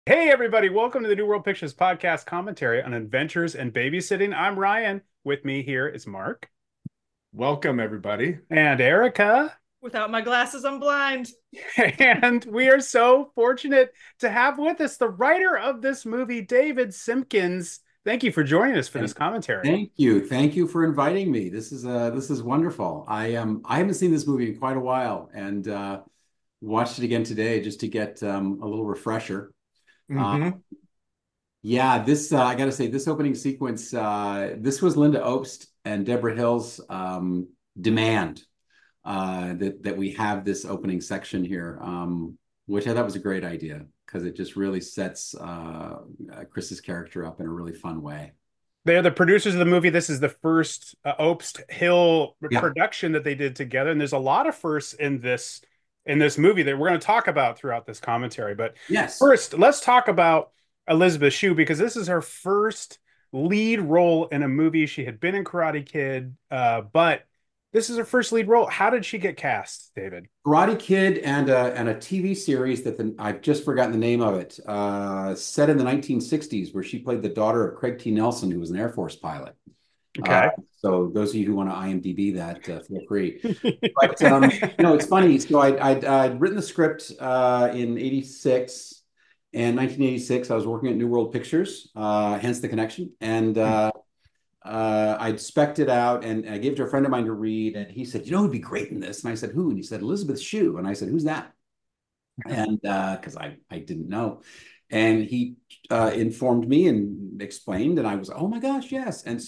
Hey, everybody, welcome to the New World Pictures podcast commentary on adventures and babysitting. I'm Ryan. With me here is Mark Welcome, everybody. and Erica. Without my glasses, I'm blind. And we are so fortunate to have with us the writer of this movie, David Simpkins. Thank you for joining us for this Thank, commentary. thank you. Thank you for inviting me. This is wonderful. I haven't seen this movie in quite a while and watched it again today just to get a little refresher. Uh, Hmm. yeah, this I got to say this opening sequence this was Linda Obst and Deborah Hill's demand that we have this opening section here, which I thought was a great idea because it just really sets Chris's character up in a really fun way. They're the producers of the movie. This is the first Obst Hill Yeah. production that they did together, and there's a lot of firsts in this movie that we're going to talk about throughout this commentary. But Yes. first, let's talk about Elizabeth Shue because this is her first lead role in a movie. She had been in Karate Kid, but this is her first lead role. How did she get cast, David? Karate Kid and a TV series I've just forgotten the name of it, set in the 1960s, where she played the daughter of Craig T. Nelson, who was an Air Force pilot. Uh, Okay. so those of you who want to IMDb that, feel free. But it's funny. So I'd written the script in '86, and 1986 I was working at New World Pictures, hence the connection. And I'd spec'd it out and I gave it to a friend of mine to read, and he said, who'd be great in this? And I said, who? And he said, Elizabeth Shue. And I said, who's that? And because I didn't know. And he informed me and explained, and I was, oh my gosh, yes. And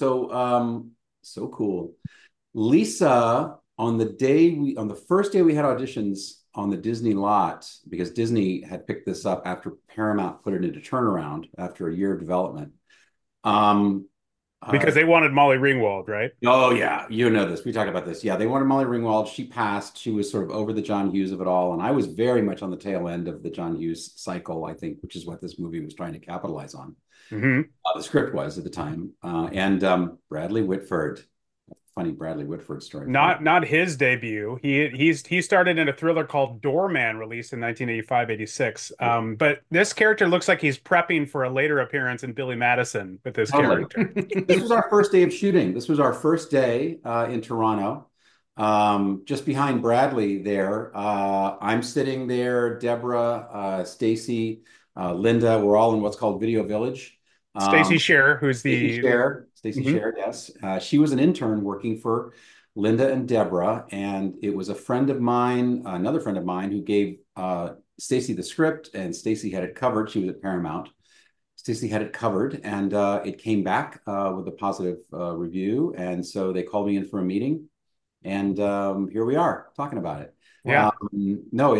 so cool. Lisa, on the first day we had auditions on the Disney lot, because Disney had picked this up after Paramount put it into turnaround after a year of development. Um, Because they wanted Molly Ringwald, right? Oh yeah, you know this. We talked about this. Yeah, they wanted Molly Ringwald. She passed. She was sort of over the John Hughes of it all, and I was very much on the tail end of the John Hughes cycle, I think, which is what this movie was trying to capitalize on. Hmm. The script was at the time, and Bradley Whitford. Funny Bradley Whitford story for you. Not his debut. He started in a thriller called Doorman, released in 1985, 86. But this character looks like he's prepping for a later appearance in Billy Madison with this Totally. character. This was our first day of shooting. This was our first day in Toronto. Just behind Bradley there. I'm sitting there, Deborah, Stacy, Linda. We're all in what's called Video Village. Stacey Um, Sher, who's Stacy the Sher, Stacy Mhm. Sher, yes. She was an intern working for Linda and Deborah, and it was a friend of mine, another friend of mine, who gave Stacy the script, and Stacy had it covered. She was at Paramount. Stacy had it covered, and it came back with a positive review, and so they called me in for a meeting, and here we are talking about it. Yeah. No,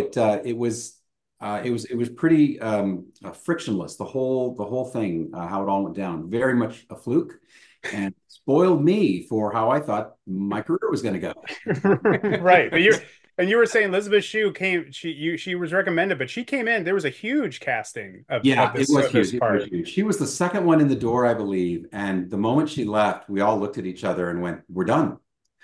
it was pretty frictionless. The whole thing, how it all went down, very much a fluke, and spoiled me for how I thought my career was going to go. Right. But you were saying Elizabeth Shue came, she was recommended, but she came in. There was a huge casting Yeah, it was of this huge. It was part. huge. She was the second one in the door, I believe. And the moment she left, we all looked at each other and went, "We're done."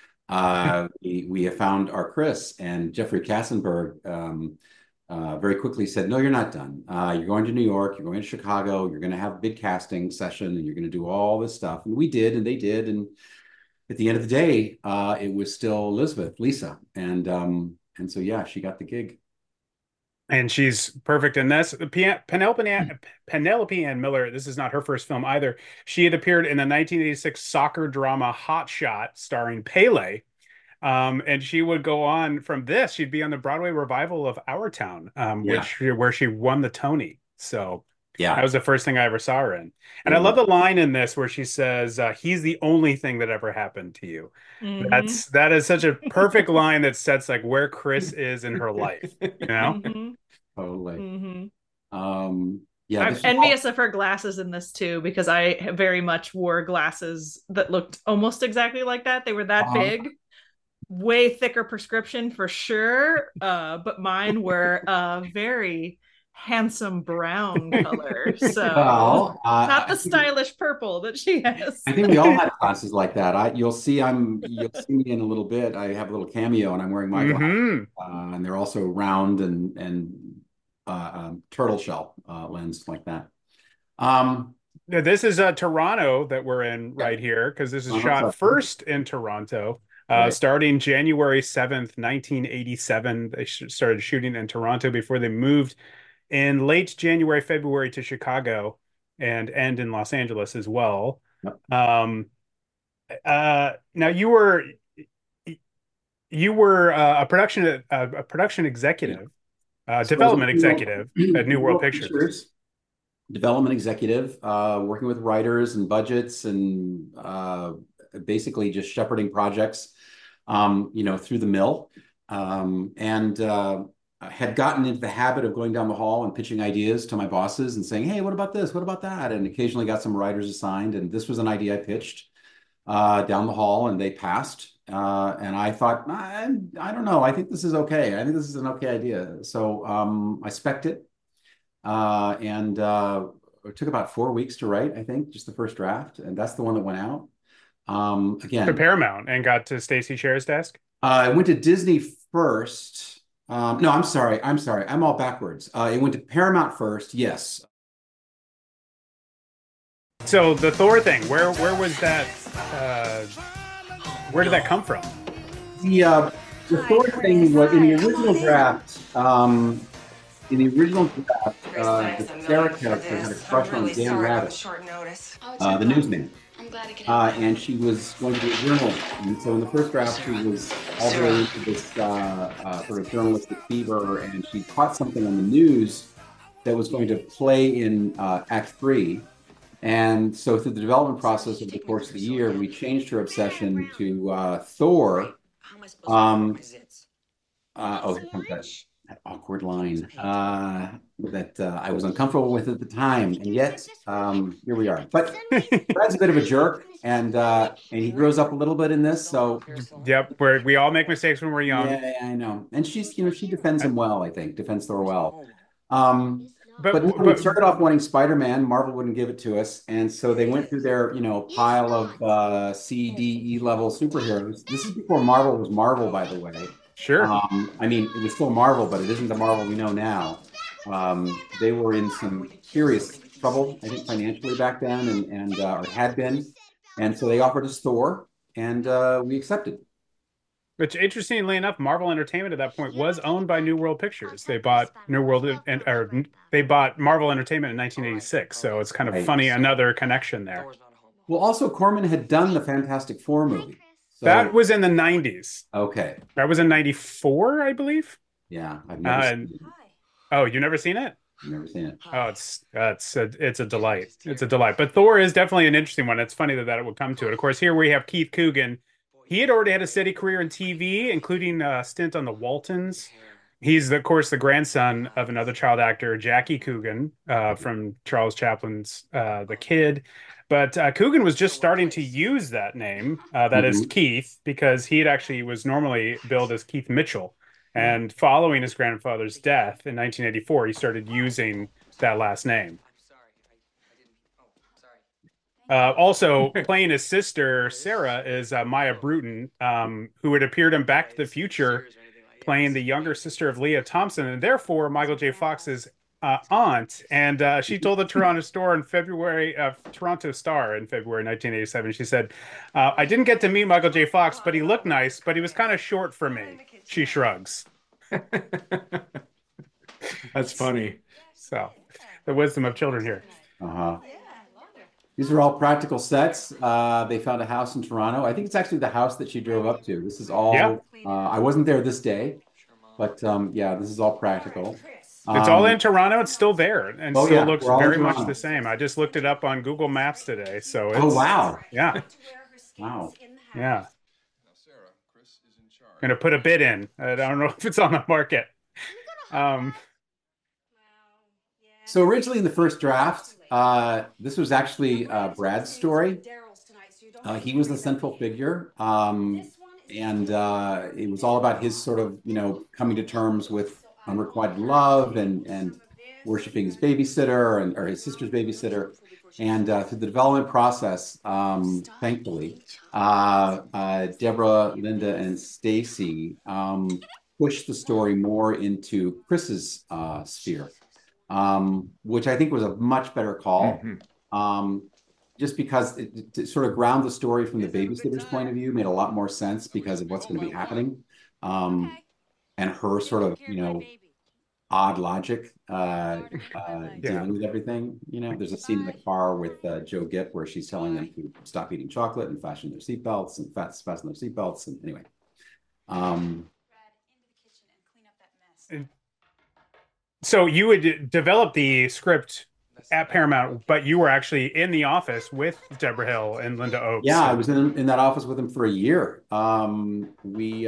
We have found our Chris, and Jeffrey Katzenberg very quickly said, "No, you're not done. You're going to New York. You're going to Chicago. You're going to have a big casting session, and you're going to do all this stuff." And we did, and they did. And at the end of the day, it was still Lisa, and so yeah, she got the gig. And she's perfect in this. Penelope Ann Miller, this is not her first film either. She had appeared in the 1986 soccer drama Hot Shot starring Pele. And she would go on from this. She'd be on the Broadway revival of Our Town, Yeah, where she won the Tony. So that yeah, was the first thing I ever saw her in. And I it love was. the line in this where she says, "He's the only thing that ever happened to you." Mm-hmm. That is such a perfect line that sets like where Chris is in her life, you know? Mm-hmm. Totally. Mm-hmm. Yeah, I'm this was all. envious of her glasses in this too, because I very much wore glasses that looked almost exactly like that. They were that Uh, big, way thicker prescription for sure. But mine were very handsome brown color. So well, not the stylish purple that she has. I think we all had classes like that. You'll see me in a little bit. I have a little cameo, and I'm wearing my glasses, Hmm. and they're also round and turtle shell lens like that. Um, Now, this is Toronto that we're in right here because this is shot first in Toronto, Right. starting January 7th, 1987. They started shooting in Toronto before they moved in late January, February to Chicago and end in Los Angeles as well. Yep. Now you were a production executive, development executive at New World Pictures. Development executive, working with writers and budgets and basically just shepherding projects, through the mill. I had gotten into the habit of going down the hall and pitching ideas to my bosses and saying, "Hey, what about this? What about that?" And occasionally got some writers assigned. And this was an idea I pitched down the hall, and they passed. And I thought, I don't know. I think this is okay. I think this is an okay idea. So I spec'd it. It took about 4 weeks to write, I think, just the first draft. And that's the one that went out. Again, To Paramount and got to Stacey Sher's desk. I went to Disney first. No, I'm sorry. I'm all backwards. It went to Paramount first. Yes. So the Thor thing, where was that? Where did that come from? The Thor thing was in the original draft. The Sarah character had a crush on Dan Rather, the newsman. And she was going to be a journalist. And so in the first draft, she was all the way into this sort of journalistic fever, and she caught something on the news that was going to play in Act 3. And so through the development process over the course of the year, we changed her obsession to Thor. Here comes that awkward line that I was uncomfortable with at the time, and yet here we are. But Brad's a bit of a jerk, and he grows up a little bit in this. So yep, we all make mistakes when we're young. Yeah, I know. And she's she defends him well. I think defends Thor well. But when we started off wanting Spider-Man, Marvel wouldn't give it to us, and so they went through their pile of C, D, E level superheroes. This is before Marvel was Marvel, by the way. Sure. I mean, it was still Marvel, but it isn't the Marvel we know now. They were in some serious trouble, I think, financially back then, or had been. And so they offered us Thor, and we accepted. Which, interestingly enough, Marvel Entertainment at that point was owned by New World Pictures. They bought they bought Marvel Entertainment in 1986. So it's kind of funny, another connection there. Well, also Corman had done the Fantastic Four movie. So, that was in the 90s. Okay. That was in 94, I believe. Yeah, I've never seen it. Oh, you've never seen it? I've never seen it. Oh, it's a delight. It's a delight. But Thor is definitely an interesting one. It's funny that it would come to it. Of course, here we have Keith Coogan. He had already had a steady career in TV, including a stint on the Waltons. He's, of course, the grandson of another child actor, Jackie Coogan, from Charles Chaplin's The Kid. But Coogan was just starting to use that name, that is Keith, because he was normally billed as Keith Mitchell. And following his grandfather's death in 1984, he started using that last name. Also, playing his sister, Sarah, is Maya Bruton, who had appeared in Back to the Future, playing the younger sister of Leah Thompson, and therefore Michael J. Fox's aunt. And she told the Toronto Star in February 1987, she said, "I didn't get to meet Michael J. Fox, but he looked nice, but he was kind of short for me." She shrugs. That's funny. So, the wisdom of children here. These are all practical sets. They found a house in Toronto. I think it's actually the house that she drove up to. This is all, I wasn't there this day, but yeah, this is all practical. It's all in Toronto. It's still there and still looks very much the same. I just looked it up on Google Maps today. So it's, wow. Yeah. Wow. Yeah. Going to put a bid in. I don't know if it's on the market. So originally in the first draft, this was actually Brad's story. He was the central figure. And it was all about his sort of, coming to terms with unrequited love and worshiping his babysitter or his sister's babysitter. And through the development process, thankfully, Deborah, Linda, and Stacey pushed the story more into Chris's sphere. which I think was a much better call. Mhm. Just because to sort of ground the story from the babysitter's point of view made a lot more sense because of what's going to be happening. And her sort of, odd logic dealing with everything. There's a scene in the car with Joe Gipp where she's telling them to stop eating chocolate and fasten their seatbelts and fasten their seatbelts. And anyway, so you would develop the script at Paramount, but you were actually in the office with Deborah Hill and Linda Oakes. Yeah, I was in that office with him for a year. We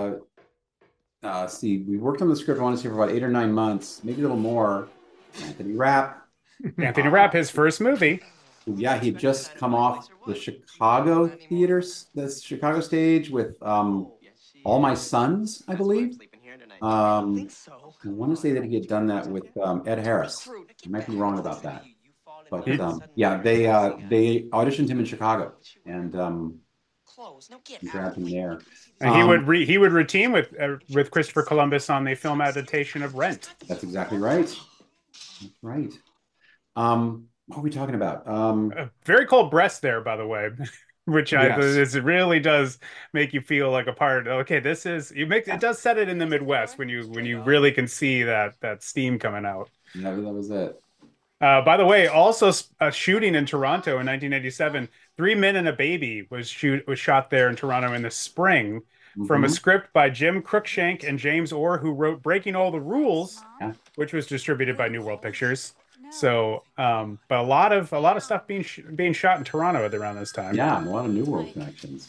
worked on the script, I want to say, for about 8 or 9 months, maybe a little more. Anthony Rapp. Anthony Rapp, his first movie. Yeah, he'd just come off the Chicago theaters, the Chicago stage with All My Sons, I believe. I want to say that he had done that with Ed Harris. I might be wrong about that. But yeah, they auditioned him in Chicago and grabbed him there. And he would routine with Christopher Columbus on the film adaptation of Rent. That's exactly right. That's right. What are we talking about? Very cold breast there, by the way, which it really does make you feel like a part. Okay, it does set it in the Midwest when you really can see that steam coming out. Yeah, that was it. By the way, also a shooting in Toronto in 1987. 3 Men and a Baby was shot there in Toronto in the spring from a script by Jim Cruikshank and James Orr, who wrote Breaking All the Rules, which was distributed by New World Pictures. So, but a lot of stuff being shot in Toronto at around this time. Yeah, a lot of New World connections.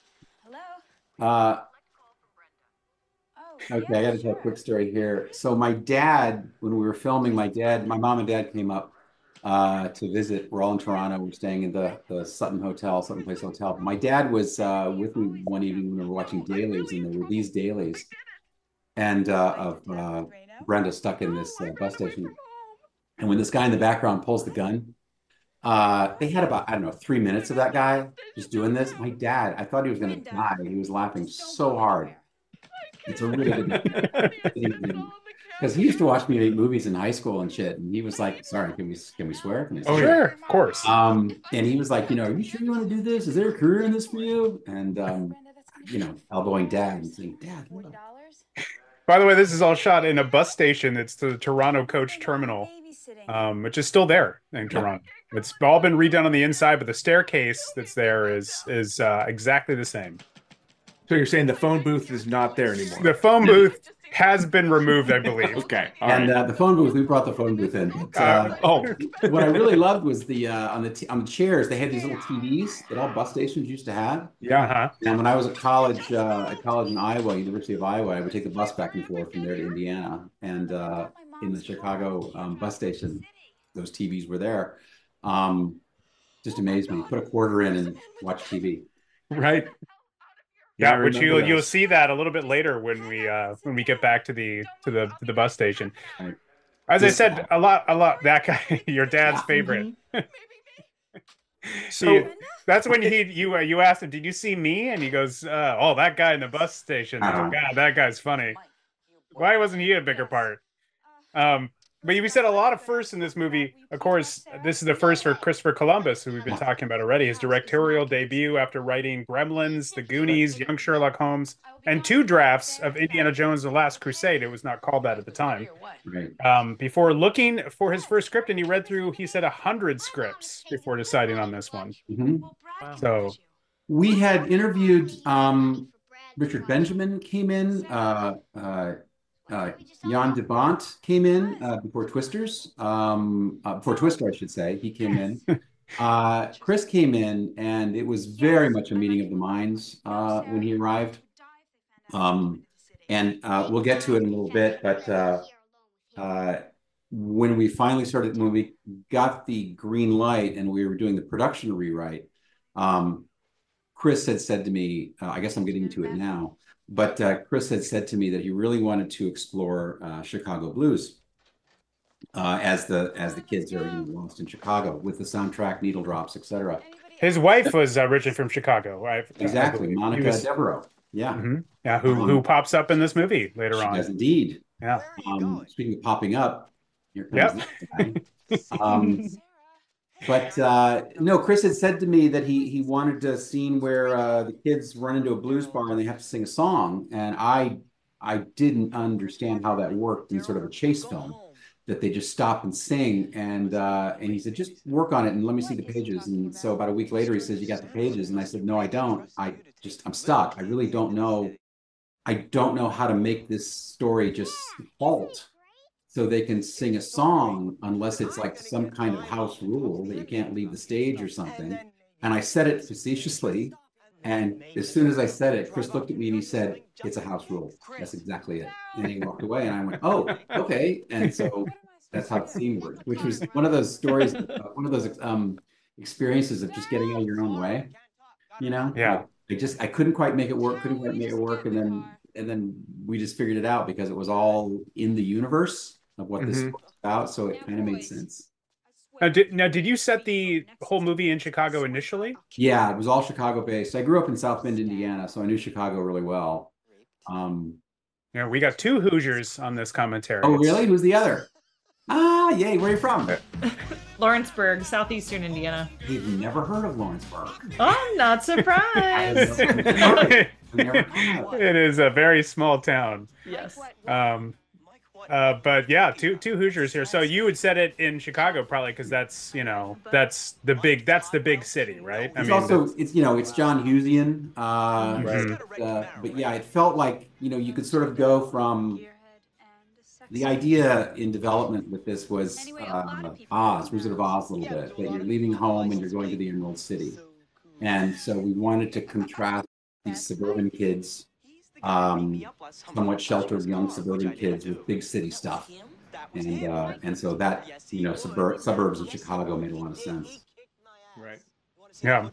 Okay, I got to tell a quick story here. So my dad, when we were filming, my mom and dad came up to visit. We're all in Toronto. We're staying in the Sutton Place Hotel. My dad was with me one evening when we were watching dailies, and there were these dailies, and of Brenda stuck in this bus station. And when this guy in the background pulls the gun, they had about, I don't know, 3 minutes of that guy just doing this. My dad, I thought he was going to die. He was laughing so hard. It's a really good because he used to watch me make movies in high school and shit, and he was like, "Sorry, can we swear?" Oh, sure, of course. And he was like, "Are you sure you want to do this? Is there a career in this for you?" And elbowing Dad and saying, "Dad, what?" By the way, this is all shot in a bus station. It's the Toronto Coach Terminal, which is still there in Toronto. It's all been redone on the inside, but the staircase that's there is exactly the same. So you're saying the phone booth is not there anymore? The phone booth has been removed, I believe. Okay. The phone booth, we brought the phone booth in. But, what I really loved was the on the chairs, they had these little TVs that all bus stations used to have. Yeah. And when I was at college in Iowa, University of Iowa, I would take the bus back and forth from there to Indiana. And in the Chicago bus station, those TVs were there. Just amazed me. Put a quarter in and watch TV. Right. Yeah, which you'll see that a little bit later when we get back to the bus station. Right. As I said, a lot that guy, your dad's favorite. So that's when you asked him, "Did you see me?" And he goes, "Oh, that guy in the bus station. God, that guy's funny. Why wasn't he a bigger part?" But we said a lot of firsts in this movie. Of course, this is the first for Christopher Columbus, who we've been talking about already. His directorial debut after writing Gremlins, The Goonies, Young Sherlock Holmes, and 2 drafts of Indiana Jones and the Last Crusade. It was not called that at the time. Right. Before looking for his first script, and he read through, he said 100 scripts before deciding on this one. Wow. So we had interviewed Richard Benjamin came in. Jan de Bont came in before Twisters. Before Twister, I should say. He came in. Chris came in, and it was very much a meeting of the minds when he arrived. And we'll get to it in a little bit, but when we got the green light and we were doing the production rewrite, Chris had said to me, I guess I'm getting into it now, but Chris had said to me that he really wanted to explore Chicago blues as the kids are lost in Chicago with the soundtrack, needle drops, etc. His wife was originally from Chicago, right? Exactly, Monica Devereaux. Yeah, who pops up in this movie later on. She does indeed. Yeah. Speaking of popping up, Here comes Yep. this guy. But no, Chris had said to me that he wanted a scene where the kids run into a blues bar and they have to sing a song, and I didn't understand how that worked in sort of a chase film, that they just stop and sing, and he said just work on it and let me see the pages. And so about a week later he says you got the pages, and I said no I don't. I'm stuck. I really don't know. I don't know how to make this story just halt so they can sing a song unless it's like some kind of house rule that you can't leave the stage or something. And I said it facetiously. And as soon as I said it, Chris looked at me and he said, it's a house rule. That's exactly it. And he walked away and I went, oh, okay. And so that's how the scene worked, which was one of those stories, one of those experiences of just getting out of your own way, you know? Yeah. I couldn't quite make it work, couldn't quite make it work. And then we just figured it out because it was all in the universe of what this was about. So it kind of made sense. Now, did you set the whole movie in Chicago initially? Yeah, it was all Chicago based. I grew up in South Bend, Indiana, so I knew Chicago really well. Yeah, we got two Hoosiers on this commentary. Oh, really? Who's the other? Ah, yay. Where are you from? Lawrenceburg, southeastern Indiana. We've never heard of Lawrenceburg. I'm not surprised. It is a very small town. Yes. But yeah, two Hoosiers here. So you would set it in Chicago probably because that's the big city, right? It's John Hughesian. But yeah, it felt like you could sort of go from the idea in development with this was Wizard of Oz a little bit, that you're leaving home and you're going to the Emerald City. And so we wanted to contrast these suburban kids, somewhat sheltered young suburban kids with big city stuff. And so that, suburbs of Chicago made a lot of sense. Right. Yeah.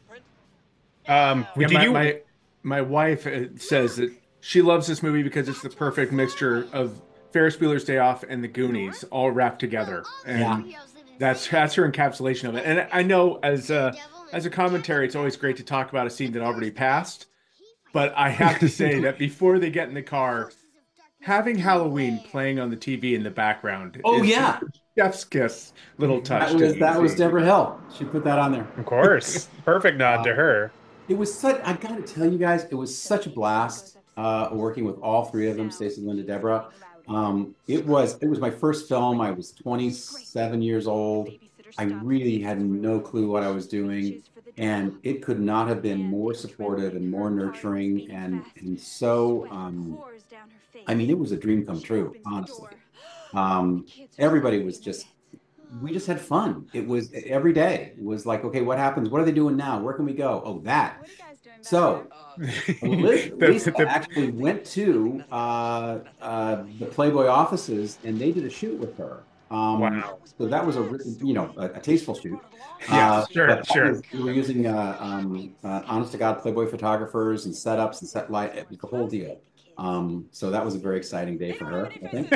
My wife says that she loves this movie because it's the perfect mixture of Ferris Bueller's Day Off and The Goonies all wrapped together, and that's her encapsulation of it. And I know as a commentary, it's always great to talk about a scene that already passed, but I have to say that before they get in the car, having Halloween playing on the TV in the background. Oh is yeah, chef's kiss little touch. That was Deborah Hill. She put that on there. Of course, perfect nod to her. It was I got to tell you guys, it was such a blast working with all three of them, Stacey, Linda, Deborah. It was my first film. I was 27 years old. I really had no clue what I was doing, and it could not have been more supportive and more nurturing, and so it was a dream come true, honestly. Everybody was we just had fun. It was every day. It was like, okay, what happens? What are they doing now? Where can we go? Oh, that. So Lisa actually went to the Playboy offices, and they did a shoot with her. Wow! So that was a tasteful shoot. Yeah, sure. We were using honest to God Playboy photographers and setups and set light. It was the whole deal. So that was a very exciting day for her, I think.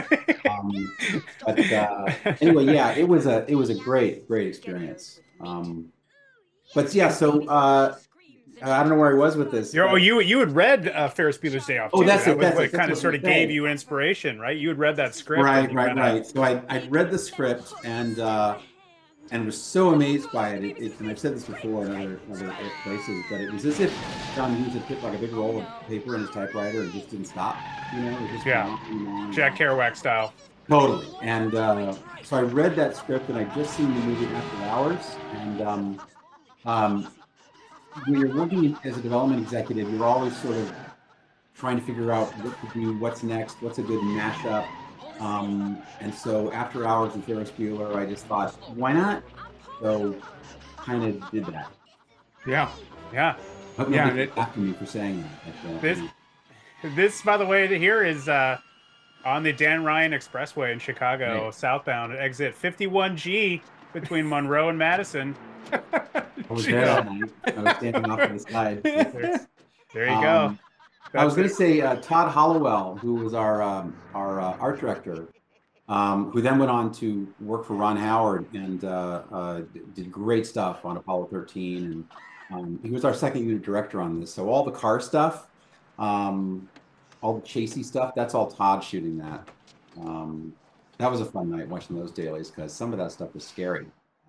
But anyway, yeah, it was a great experience. But yeah, so. I don't know where I was with this. You had read Ferris Bueller's Day Off. Oh, that's it. That kind of sort of gave you inspiration, right? You had read that script. Right. So I read the script and was so amazed by it. And I've said this before in other places, but it was as if John Hughes had put like a big roll of paper in his typewriter and just didn't stop. It was just on. Jack Kerouac style. Totally. And so I read that script, and I'd just seen the movie After Hours, and when you're working as a development executive, you're always sort of trying to figure out what to do, what's next, what's a good mashup. And so After Hours and Ferris Bueller, I just thought, why not? So kind of did that. Yeah. Hope nobody after me for saying that. This, by the way, here is on the Dan Ryan Expressway in Chicago, southbound at exit 51G between Monroe and Madison. I was there that night. I was standing off on the side. There you go. I was going to say Todd Hollowell, who was our art director, who then went on to work for Ron Howard and did great stuff on Apollo 13. And he was our second unit director on this. So all the car stuff, all the chasey stuff, that's all Todd shooting that. that was a fun night watching those dailies because some of that stuff was scary.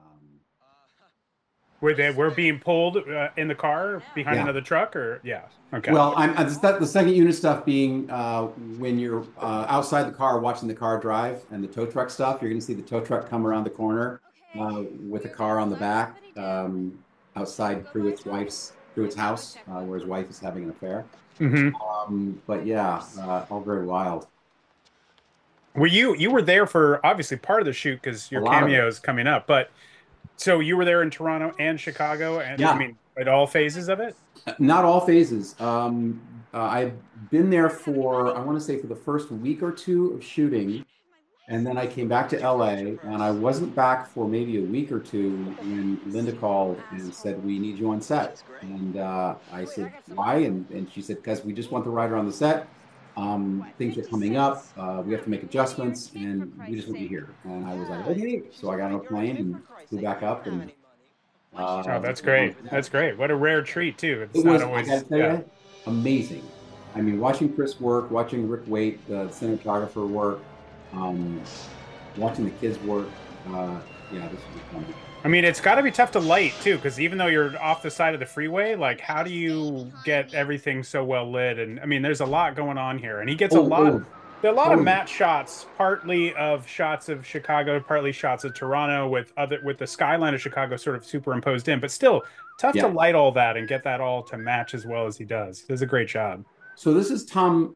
We're being pulled in the car behind Yeah. another truck, or yeah, okay. Well, the second unit stuff being when you're outside the car watching the car drive and the tow truck stuff, you're going to see the tow truck come around the corner with a car on the back outside Pruitt's house where his wife is having an affair. But yeah, all very wild. Were you were there for obviously part of the shoot because your cameo is coming up, but so you were there in Toronto and Chicago, and Yeah. I mean at all phases of it? Not all phases. I've been there for, I want to say, for the first week or two of shooting. And then I came back to LA, and I wasn't back for maybe a week or two when Linda called and said, "We need you on set." And I said, "Why?" And she said, "Because we just want the writer on the set. Things are coming up. We have to make adjustments, and we just want you here." And I was like, "Okay." So I got on a plane and flew back up. And Oh, that's great. That's great. What a rare treat too. It's it not was, always, I gotta tell you, amazing. I mean, watching Chris work, watching Rick Waite, the cinematographer, work, watching the kids work. Yeah, this was fun. I mean, it's got to be tough to light too, because even though you're off the side of the freeway, like how do you get everything so well lit? And I mean, there's a lot going on here, and he gets a lot of matte shots, partly of shots of Chicago, partly shots of Toronto, with the skyline of Chicago sort of superimposed in, but still tough to light all that and get that all to match as well as he does. He does a great job. So this is Tom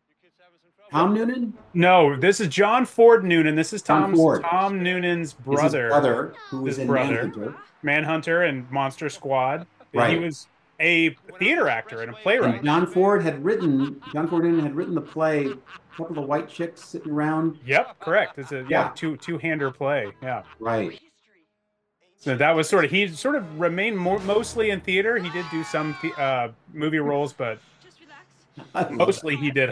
Noonan? No, this is John Ford Noonan. This is Tom Ford. Tom Noonan's brother. His brother, who was in Manhunter and Monster Squad. Right. He was a theater actor and a playwright. And John Ford Noonan had written the play, A Couple of White Chicks Sitting Around. Yep, correct. It's a two-hander play. Yeah. Right. So that was he sort of remained mostly in theater. He did do some movie roles, but mostly he did.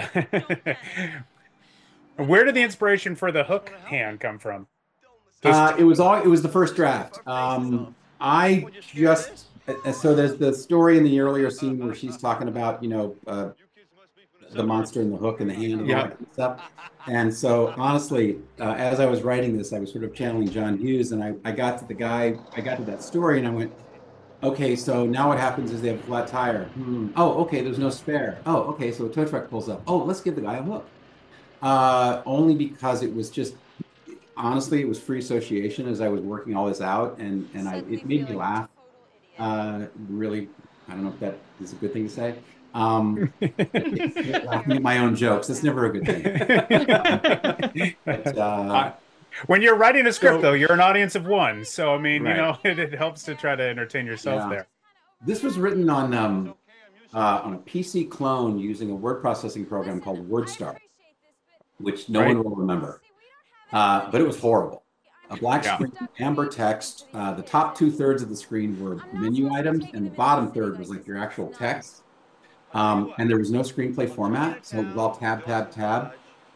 Where did the inspiration for the hook hand come from? It was the first draft. I just so there's the story in the earlier scene where she's talking about the monster and the hook and the hand and all that kind of stuff. And so honestly, as I was writing this, I was sort of channeling John Hughes, and I got to that story, and I went, okay, so now what happens is they have a flat tire. Oh, okay, there's no spare. Oh, okay, so a tow truck pulls up. Oh, let's give the guy a hook. Only because it was just, honestly, it was free association as I was working all this out, and it made me laugh. Really, I don't know if that is a good thing to say. Laughing at my own jokes, that's never a good thing. But, when you're writing a script, though, you're an audience of one. So, I mean, it helps to try to entertain yourself there. This was written on a PC clone using a word processing program called WordStar, which no one will remember. But it was horrible. A black screen, amber text. The top 2/3 of the screen were menu items, and the bottom third was like your actual text. And there was no screenplay format, so it was all tab, tab, tab.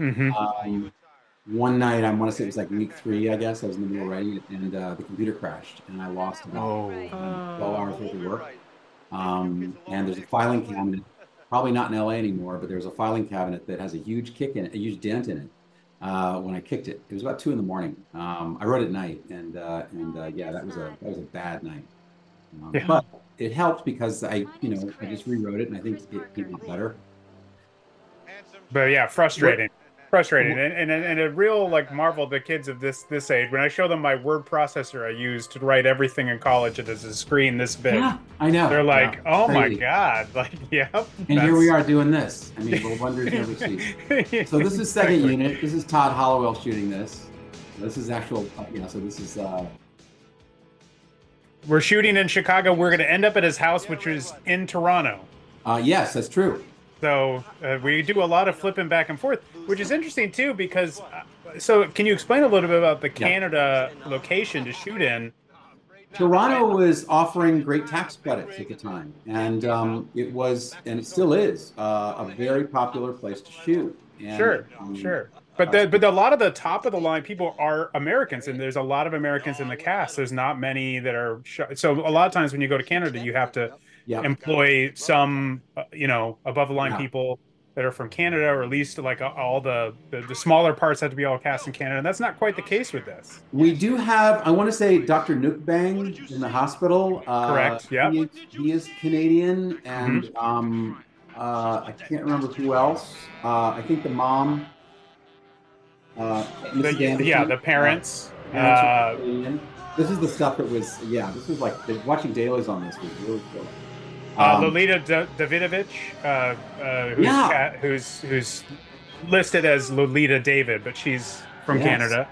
One night, I want to say it was like week 3, I guess. I was in the middle of writing it, and the computer crashed, and I lost about 12 hours worth of work. And there's a filing cabinet, probably not in LA anymore, but there's a filing cabinet that has a huge a huge dent in it. When I kicked it, it was about 2 a.m. I wrote at night, and yeah, that was a bad night. But it helped because I just rewrote it, and I think it came out better. But yeah, frustrating. And a real marvel the kids of this age. When I show them my word processor I used to write everything in college, it is a screen this big. Yeah, I know. They're like, oh my God. Yep. And here we are doing this. I mean, the wonders never cease. So this is second unit. This is Todd Hollowell shooting this. This is actual, so this is... We're shooting in Chicago. We're going to end up at his house, which is in Toronto. Yes, that's true. So we do a lot of flipping back and forth, which is interesting too, because so can you explain a little bit about the Canada location to shoot in? Toronto was offering great tax credits at the time, and it was, and it still is, a very popular place to shoot. And, sure. But a lot of the top of the line people are Americans, and there's a lot of Americans in the cast. There's not many that are so a lot of times when you go to Canada, you have to employ some above the line people that are from Canada, or at least like all the smaller parts have to be all cast in Canada. And that's not quite the case with this. We do have, I want to say, Dr. Nukbang in the hospital. Correct. Yeah. He is Canadian, and I can't remember who else. I think the mom. Mrs. Anderson, the parents. This is the stuff that was, this was like watching dailies on this was really cool. Lolita Davidovich, who's listed as Lolita David, but she's from Canada.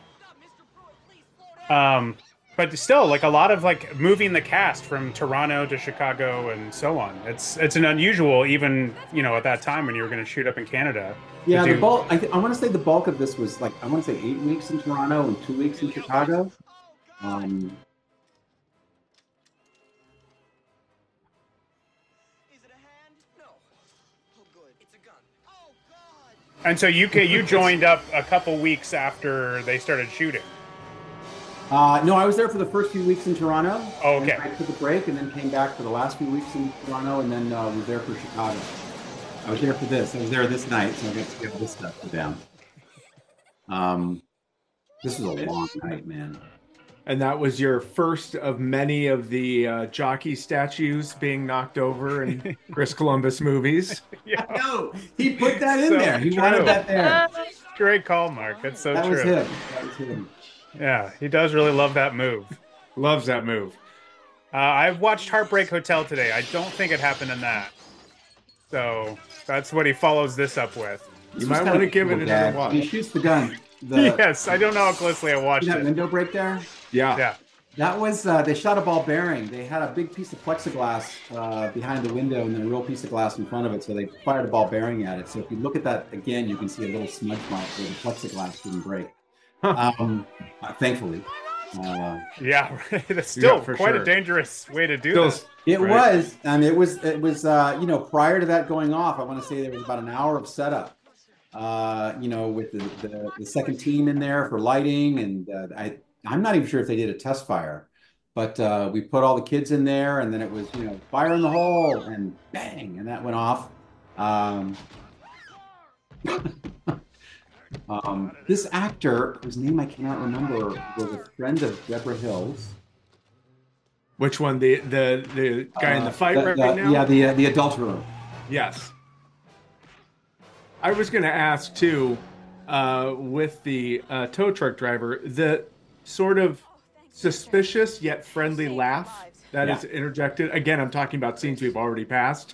But still, like a lot of like moving the cast from Toronto to Chicago and so on. It's an unusual, even at that time when you were going to shoot up in Canada. Yeah, the bulk. I want to say the bulk of this was like, I want to say 8 weeks in Toronto and 2 weeks in Chicago. And so you joined up a couple weeks after they started shooting. No, I was there for the first few weeks in Toronto. Oh, okay. I took a break and then came back for the last few weeks in Toronto, and then was there for Chicago. I was there for this. I was there this night, so I got to get all this stuff put down. This was a long night, man. And that was your first of many of the jockey statues being knocked over in Chris Columbus movies. Yeah. No, he put that in there. He wanted that there. Great call, Mark. That's so true. That was him. That was him. Yeah, he does really love that move. Loves that move. I watched Heartbreak Hotel today. I don't think it happened in that. So that's what he follows this up with. You might want to give it another watch. He shoots the gun. Yes, I don't know how closely I watched it. That window break there? Yeah. That was, they shot a ball bearing. They had a big piece of plexiglass behind the window and then a real piece of glass in front of it. So they fired a ball bearing at it. So if you look at that again, you can see a little smudge mark where the plexiglass didn't break. Thankfully. Yeah, that's still quite a dangerous way to do this. It was, and it was, prior to that going off, I want to say there was about an hour of setup, with the second team in there for lighting, and I'm not even sure if they did a test fire, but we put all the kids in there, and then it was, fire in the hole, and bang, and that went off. This actor, whose name I cannot remember, was a friend of Deborah Hill's. Which one? The guy in the fight right now? Yeah, the adulterer. Yes. I was going to ask too, with the tow truck driver, the sort of suspicious yet friendly laugh that is interjected. Again, I'm talking about scenes we've already passed.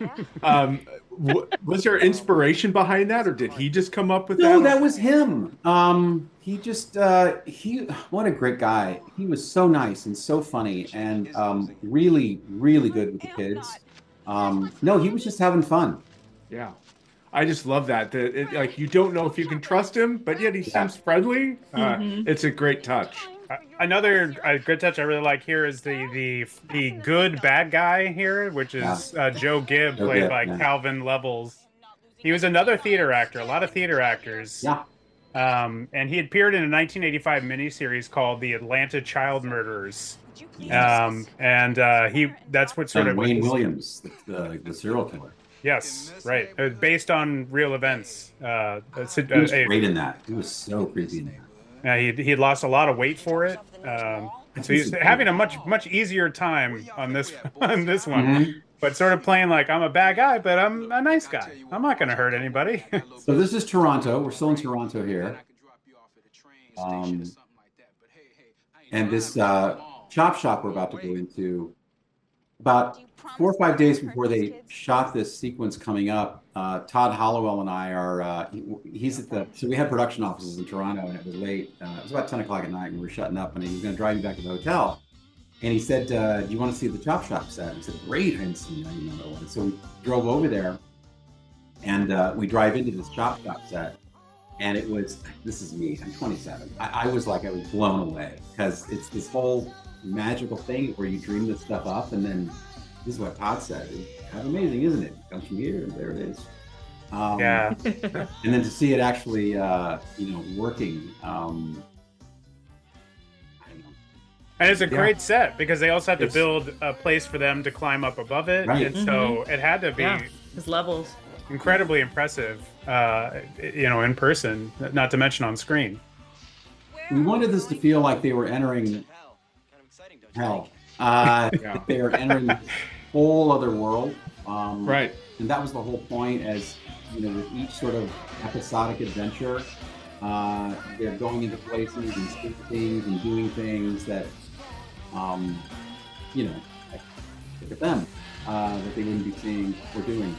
Was there inspiration behind that, or did he just come up with that? No, that was him. He just, what a great guy. He was so nice and so funny and really, really good with the kids. No, he was just having fun. Yeah. I just love that. Like, you don't know if you can trust him, but yet he seems friendly. It's a great touch. Another good touch I really like here is the good bad guy here, which is Joe Gibb, played by Calvin Levels. He was another theater actor, a lot of theater actors. Yeah. And he appeared in a 1985 miniseries called The Atlanta Child Murderers. Yes. That's what sort of Wayne Williams, the serial killer. Yes, right. It was based on real events. He was great in that. He was so creepy in that. He had lost a lot of weight for it, so he's having a much easier time on this one. But sort of playing like I'm a bad guy, but I'm a nice guy. I'm not going to hurt anybody. So this is Toronto. We're still in Toronto here, and this chop shop we're about to go into. About 4 or 5 days before they shot this sequence coming up, Todd Hollowell and I are, he's at so we had production offices in Toronto, and it was late. It was about 10 o'clock at night, and we were shutting up, and he was going to drive me back to the hotel. And he said, do you want to see the chop shop set? I said, great. I didn't see another one. So we drove over there, and we drive into this chop shop set. And it was, this is me, I'm 27. I was blown away, because it's this whole magical thing where you dream this stuff up, and then this is what Todd said. It's kind of amazing, isn't it? It comes from here, and there it is. Yeah. And then to see it actually, working. I don't know. And it's a great set, because they also had to build a place for them to climb up above it, right. And so it had to be his levels. incredibly impressive, in person, not to mention on screen. We wanted this to feel like they were entering hell. Yeah. They were entering a whole other world. Right. And that was the whole point, as with each sort of episodic adventure, they're going into places and seeing things and doing things that, like, look at them, that they wouldn't be seeing or doing.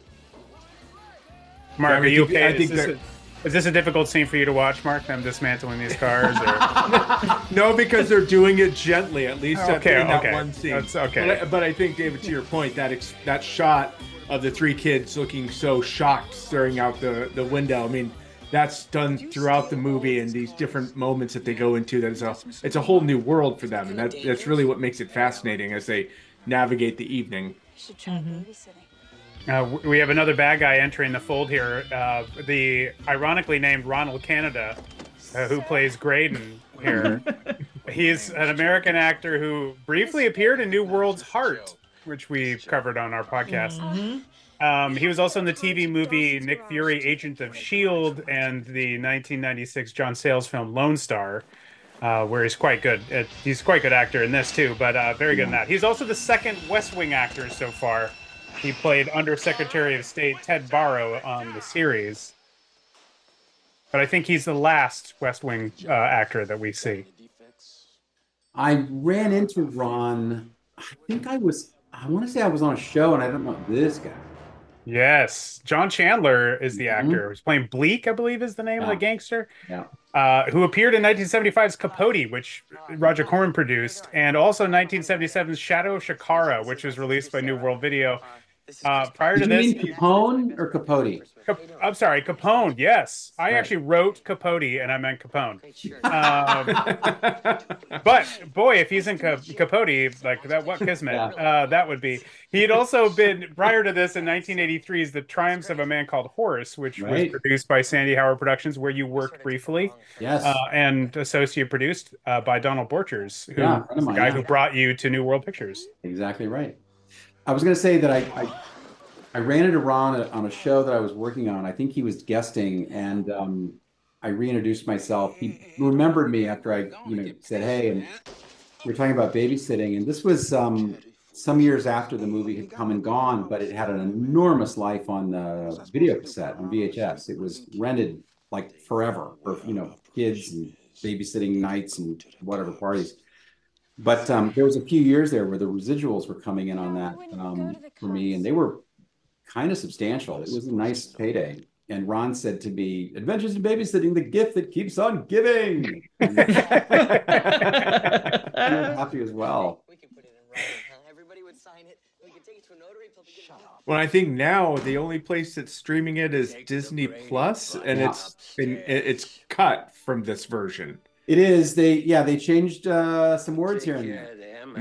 Mark, are you okay? Is this a difficult scene for you to watch, Mark? Them dismantling these cars? Or... No, because they're doing it gently, at least in that one scene. That's okay. But I think, David, to your point, that shot of the three kids looking so shocked staring out the window, I mean, that's done throughout the movie and these different moments that they go into. It's a whole new world for them, and that's really what makes it fascinating as they navigate the evening. We have another bad guy entering the fold here. The ironically named Ronald Canada, who plays Graydon here. He's an American actor who briefly appeared in New World's Heart, which we covered on our podcast. He was also in the TV movie Nick Fury, Agent of S.H.I.E.L.D. and the 1996 John Sayles film Lone Star, where he's quite good. He's quite good actor in this too, but very good in that. He's also the second West Wing actor so far. He played Under Secretary of State Ted Barrow on the series. But I think he's the last West Wing actor that we see. I ran into Ron, I want to say I was on a show, and I don't know this guy. Yes. John Chandler is the actor. He's playing Bleak, I believe is the name of the gangster. Yeah. Who appeared in 1975's Capote, which Roger Corman produced, and also 1977's Shadow of Shakara, which was released by New World Video. Prior to this, you mean Capone or Capote? I'm sorry, Capone. Yes, I actually wrote Capote, and I meant Capone. But boy, if he's in Capote, like that, what kismet that would be. He had also been prior to this in 1983's The Triumphs of a Man Called Horace, which was produced by Sandy Howard Productions, where you worked briefly. Yes, and associate produced by Donald Borchers, who is the guy who brought you to New World Pictures. Exactly right. I was going to say that I ran into Ron on a show that I was working on. I think he was guesting, and I reintroduced myself. He remembered me after I said, hey, and we were talking about babysitting. And this was some years after the movie had come and gone, but it had an enormous life on the video cassette, on VHS. It was rented like forever for, kids and babysitting nights and whatever parties. But there was a few years there where the residuals were coming in on that for me, and they were kind of substantial. It was a nice payday. And Ron said to me, "Adventures in Babysitting, the gift that keeps on giving." I was happy as well. We can put it in writing. Everybody would sign it. We can take it to a notary. Well, I think now the only place that's streaming it is Disney Plus, and it's cut from this version. It is. They changed some words here and there.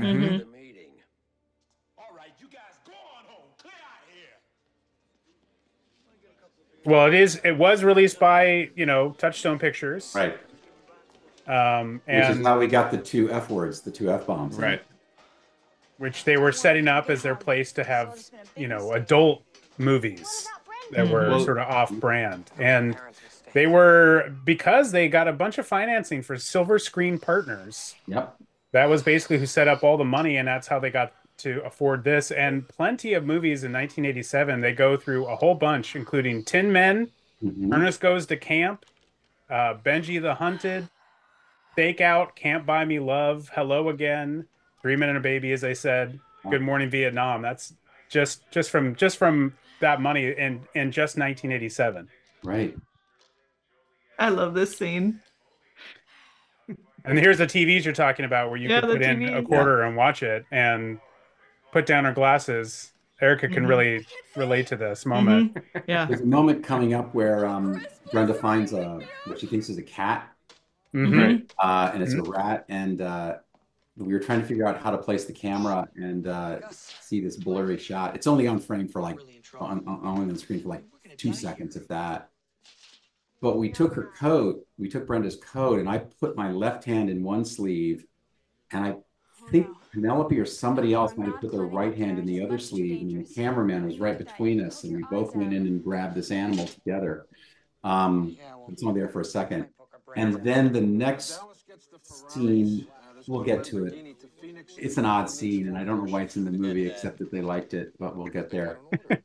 Well, it was released by Touchstone Pictures, right? And which is how we got the two F words, the two F bombs, right? Which they were setting up as their place to have adult movies that were sort of off-brand, and they were, because they got a bunch of financing for Silver Screen Partners. Yep. That was basically who set up all the money, and that's how they got to afford this. And plenty of movies in 1987, they go through a whole bunch, including Tin Men, Ernest Goes to Camp, Benji the Hunted, Fake Out, Can't Buy Me Love, Hello Again, 3 Men and a Baby, as I said, Good Morning Vietnam. That's just from that money in just 1987. Right. I love this scene. And here's the TVs you're talking about, where you could put in a quarter and watch it and put down her glasses. Erica can really relate to this moment. Yeah. There's a moment coming up where Brenda finds what she thinks is a cat, and it's a rat, and we were trying to figure out how to place the camera and see this blurry shot. It's only on frame for only on the screen for 2 seconds, if that. But we took Brenda's coat, and I put my left hand in one sleeve, and I Penelope or somebody else might have put their right hand in the other sleeve, and the cameraman was right between us, and we both went in and grabbed this animal together. It's only there for a second. And then the next scene, we'll get to it. It's an odd scene, and I don't know why it's in the movie, except that they liked it, but we'll get there.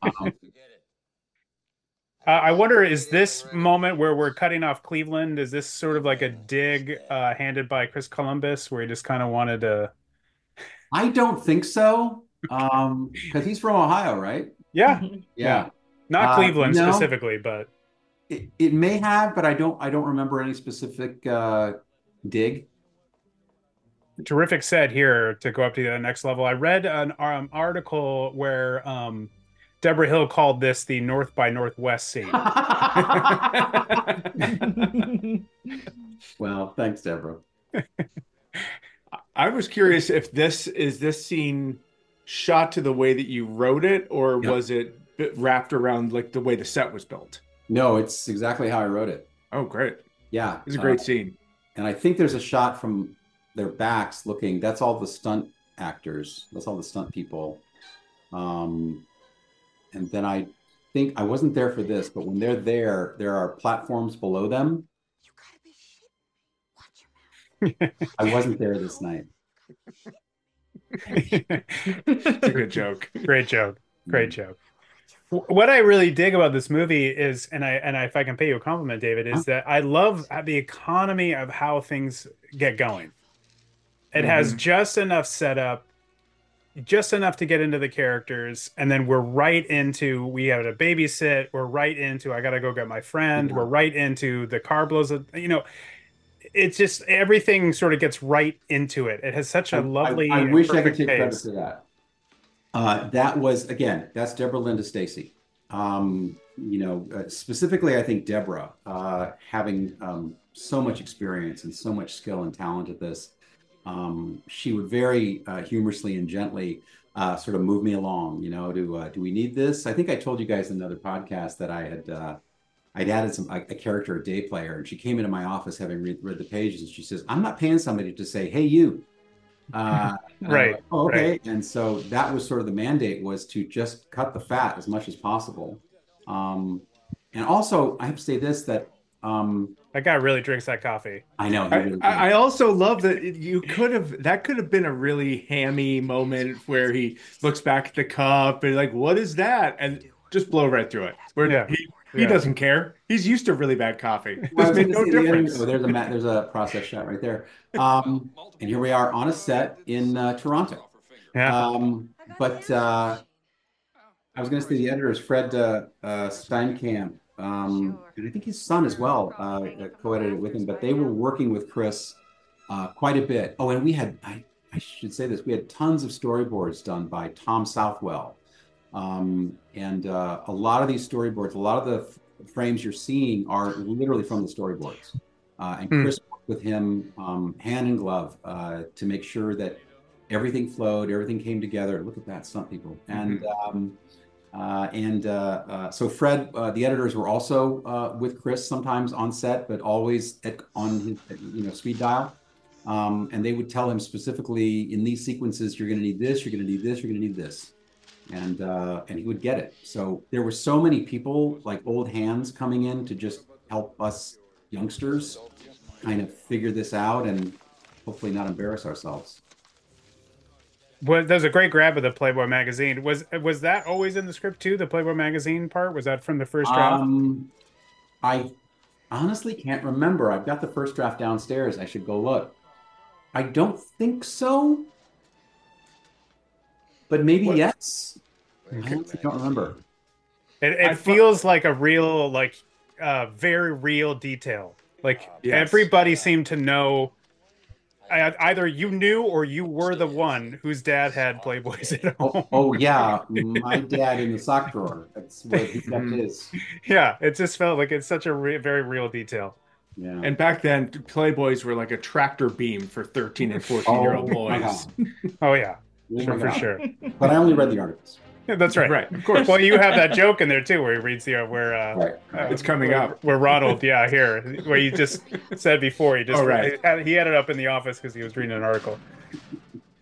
I wonder, is this moment where we're cutting off Cleveland, is this sort of like a dig handed by Chris Columbus, where he just kind of wanted to? I don't think so, because he's from Ohio, right? Yeah, Yeah. not Cleveland no. specifically, but It may have, but I don't remember any specific dig. terrific set here to go up to the next level. I read an article where Deborah Hill called this the North by Northwest scene. Well, thanks, Deborah. I was curious if this scene shot to the way that you wrote it, or was it wrapped around like the way the set was built? No, it's exactly how I wrote it. Oh, great. Yeah. It's a great scene. And I think there's a shot from their backs looking, that's all the stunt actors. That's all the stunt people. And then I think, I wasn't there for this, but when they're there are platforms below them. I wasn't there this night. It's a good joke. Great joke. Great joke. What I really dig about this movie is, and if I can pay you a compliment, David, is that I love the economy of how things get going. It has just enough setup, just enough to get into the characters, and then we're right into, we have to babysit, we're right into, I gotta go get my friend, we're right into the car blows up, it's just everything sort of gets right into it. It has such a lovely, I wish I could take pace. credit for that. That was, again, that's Deborah Linda Stacy. Specifically, I think Deborah, having so much experience and so much skill and talent at this, she would very humorously and gently sort of move me along, do we need this? I think I told you guys in another podcast that I'd added a character, a day player, and she came into my office having read the pages, and she says, I'm not paying somebody to say, hey, you. Right. Like, oh, okay. Right. And so that was sort of the mandate, was to just cut the fat as much as possible. And also, I have to say this, that that guy really drinks that coffee. I know. I also love that that could have been a really hammy moment where he looks back at the cup and like, what is that? And just blow right through it. Where he doesn't care. He's used to really bad coffee. This made no difference. There's a process shot right there. And here we are on a set in Toronto. Yeah. But I was going to say the editor is Fred Steinkamp. And I think his son as well co-edited with him, but they were working with Chris quite a bit. Oh, and we had, I should say this, we had tons of storyboards done by Tom Southwell. And a lot of these storyboards, a lot of the frames you're seeing are literally from the storyboards. And Chris worked with him hand in glove to make sure that everything flowed, everything came together. Look at that, stunt people. And so Fred, the editors were also with Chris sometimes on set, but always on his speed dial. And they would tell him specifically, in these sequences, you're going to need this, you're going to need this, you're going to need this. And he would get it. So there were so many people, like old hands, coming in to just help us youngsters kind of figure this out and hopefully not embarrass ourselves. Well, there's a great grab of the Playboy magazine. Was that always in the script too? The Playboy magazine part, was that from the first draft? I honestly can't remember. I've got the first draft downstairs. I should go look. I don't think so, but maybe yes. I honestly don't remember. It feels like a real, very real detail. Everybody seemed to know. Either you knew or you were the one whose dad had Playboys at home. Oh yeah, my dad in the sock drawer. That's where he kept his. Yeah, it just felt like it's such a very real detail. Yeah. And back then, Playboys were like a tractor beam for 13 and 14-year-old boys. Oh yeah, for sure. But I only read the articles. That's right. Right, of course. Well, you have that joke in there too, where he reads it's coming up. Where Ronald, here, where you just said before, he had it up in the office because he was reading an article.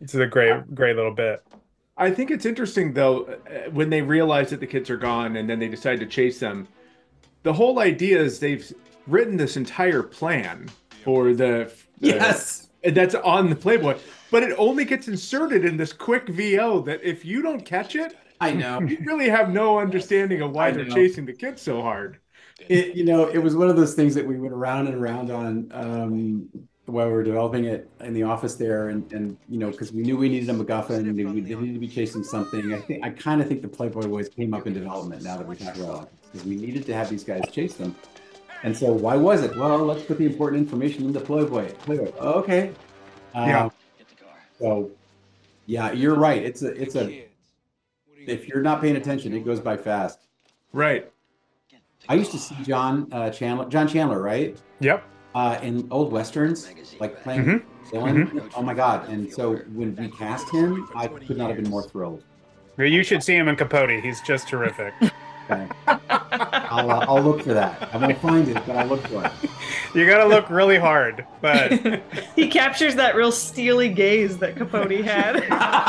It's a great little bit. I think it's interesting though when they realize that the kids are gone and then they decide to chase them. The whole idea is they've written this entire plan for the Yes. that's on the Playboy, but it only gets inserted in this quick VO that if you don't catch it, I know. you really have no understanding of why I they're know. chasing the kids so hard. It was one of those things that we went around and around on while we were developing it in the office there, and because we knew we needed a MacGuffin and we needed to be chasing something. I kind of think the Playboy Boys came up in development now that we talk about it, because we needed to have these guys chase them. And so why was it? Well, let's put the important information into Playboy. Okay. Yeah. So, yeah, you're right. It's a. If you're not paying attention, it goes by fast. Right. I used to see John Chandler, right? Yep. In old westerns, like playing villain. Oh my God! And so when we cast him, I could not have been more thrilled. You should see him in Capote. He's just terrific. Okay. I'll look for that. I won't find it, but I'll look for it. You got to look really hard, but He captures that real steely gaze that Capote had.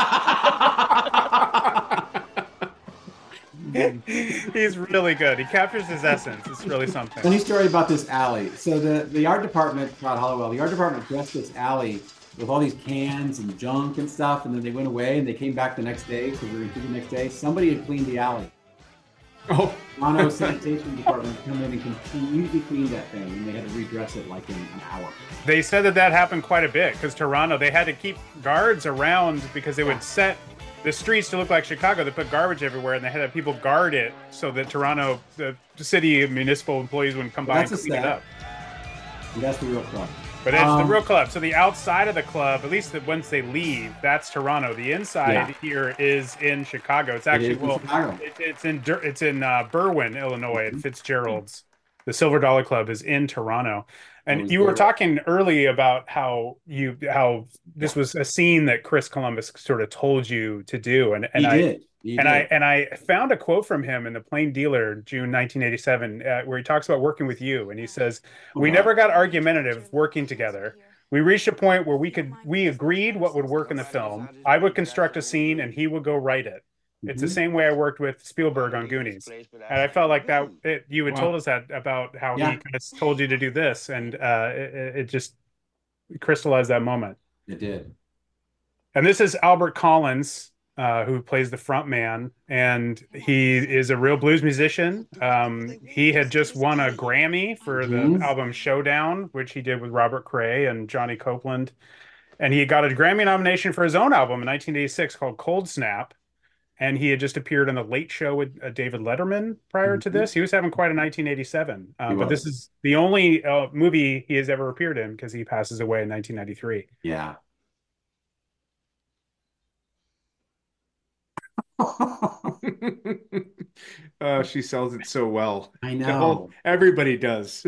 he's really good. He captures his essence. It's really something. Funny story about this alley. So the art department, Todd Hollowell, the art department dressed this alley with all these cans and junk and stuff, and then they went away and they came back the next day because we were the next day. Somebody had cleaned the alley. Oh, Toronto Sanitation Department come in and completely cleaned that thing, and they had to redress it like in an hour. They said that happened quite a bit because Toronto, they had to keep guards around because they would set the streets to look like Chicago. They put garbage everywhere, and they had to have people guard it so that Toronto, the city municipal employees wouldn't come by and clean it up. And that's the real club. But it's the real club. So the outside of the club, at least once they leave, that's Toronto. The inside here is in Chicago. It's actually Chicago. It's in Berwyn, Illinois, at Fitzgerald's. The Silver Dollar Club is in Toronto. And you were talking early about how this was a scene that Chris Columbus sort of told you to do, and I found a quote from him in The Plain Dealer, June 1987, where he talks about working with you, and he says, "We never got argumentative working together. We reached a point where we agreed what would work in the film. I would construct a scene, and he would go write it. It's the same way I worked with Spielberg on Goonies." And I felt like you had told us that about how he kind of told you to do this, and it just crystallized that moment. It did. And this is Albert Collins, who plays the front man, and he is a real blues musician. He had just won a Grammy for the album Showdown, which he did with Robert Cray and Johnny Copeland. And he got a Grammy nomination for his own album in 1986 called Cold Snap. And he had just appeared on The Late Show with David Letterman prior to this. He was having quite a 1987. But this is the only movie he has ever appeared in because he passes away in 1993. Yeah. She sells it so well. I know. Everybody does.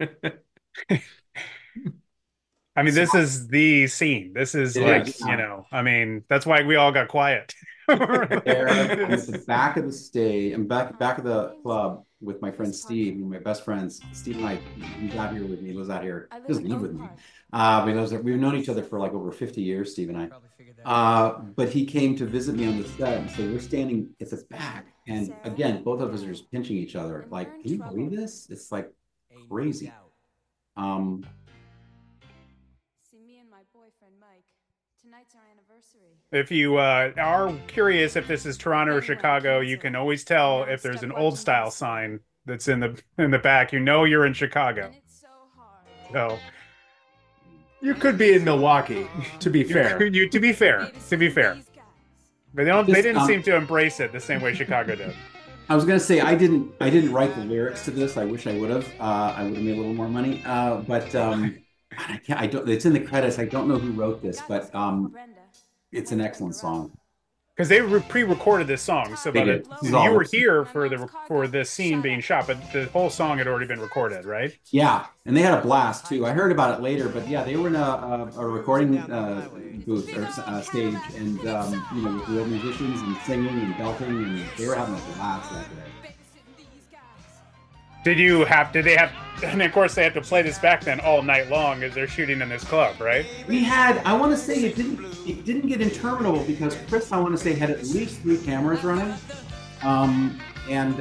I mean, this is the scene. This is I mean, that's why we all got quiet. There at the back of the stage, and back of the club with my friend Steve, my best friends. Steve and I, he's out here with me. He lives out here. He doesn't live with me. We've known each other for like over 50 years, Steve and I. But he came to visit me on the set, and so we're standing at the back, and again, both of us are just pinching each other. Like, can you believe this? It's like crazy. Tonight's our anniversary. If you are curious if this is Toronto or Chicago, you can always tell if there's an old style sign that's in the back. You know you're in Chicago. So you could be in Milwaukee, to be fair. To be fair. But they didn't seem to embrace it the same way Chicago did. I was gonna say I didn't write the lyrics to this. I wish I would have. I would have made a little more money. But I don't. It's in the credits. I don't know who wrote this, but it's an excellent song. Because they pre-recorded this song, so you were here for this scene being shot, but the whole song had already been recorded, right? Yeah, and they had a blast too. I heard about it later, but yeah, they were in a recording booth or stage, and with real musicians and singing and belting, and they were having a blast that day. Did they have, and of course they had to play this back then all night long as they're shooting in this club, right? We had, I want to say it didn't get interminable because Chris, I want to say, had at least 3 cameras running. And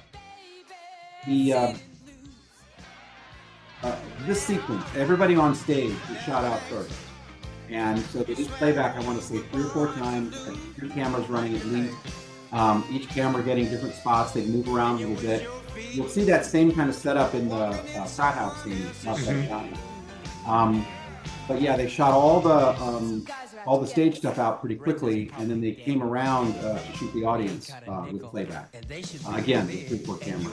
this sequence, everybody on stage was shot out first. And so they did playback, I want to say 3 or 4 times, 3 cameras running at least. Each camera getting different spots. They'd move around a little bit. You'll see that same kind of setup in the frat house scene outside County. But yeah, they shot all the stage stuff out pretty quickly, and then they came around to shoot the audience with playback. Again, with 3 or 4 cameras.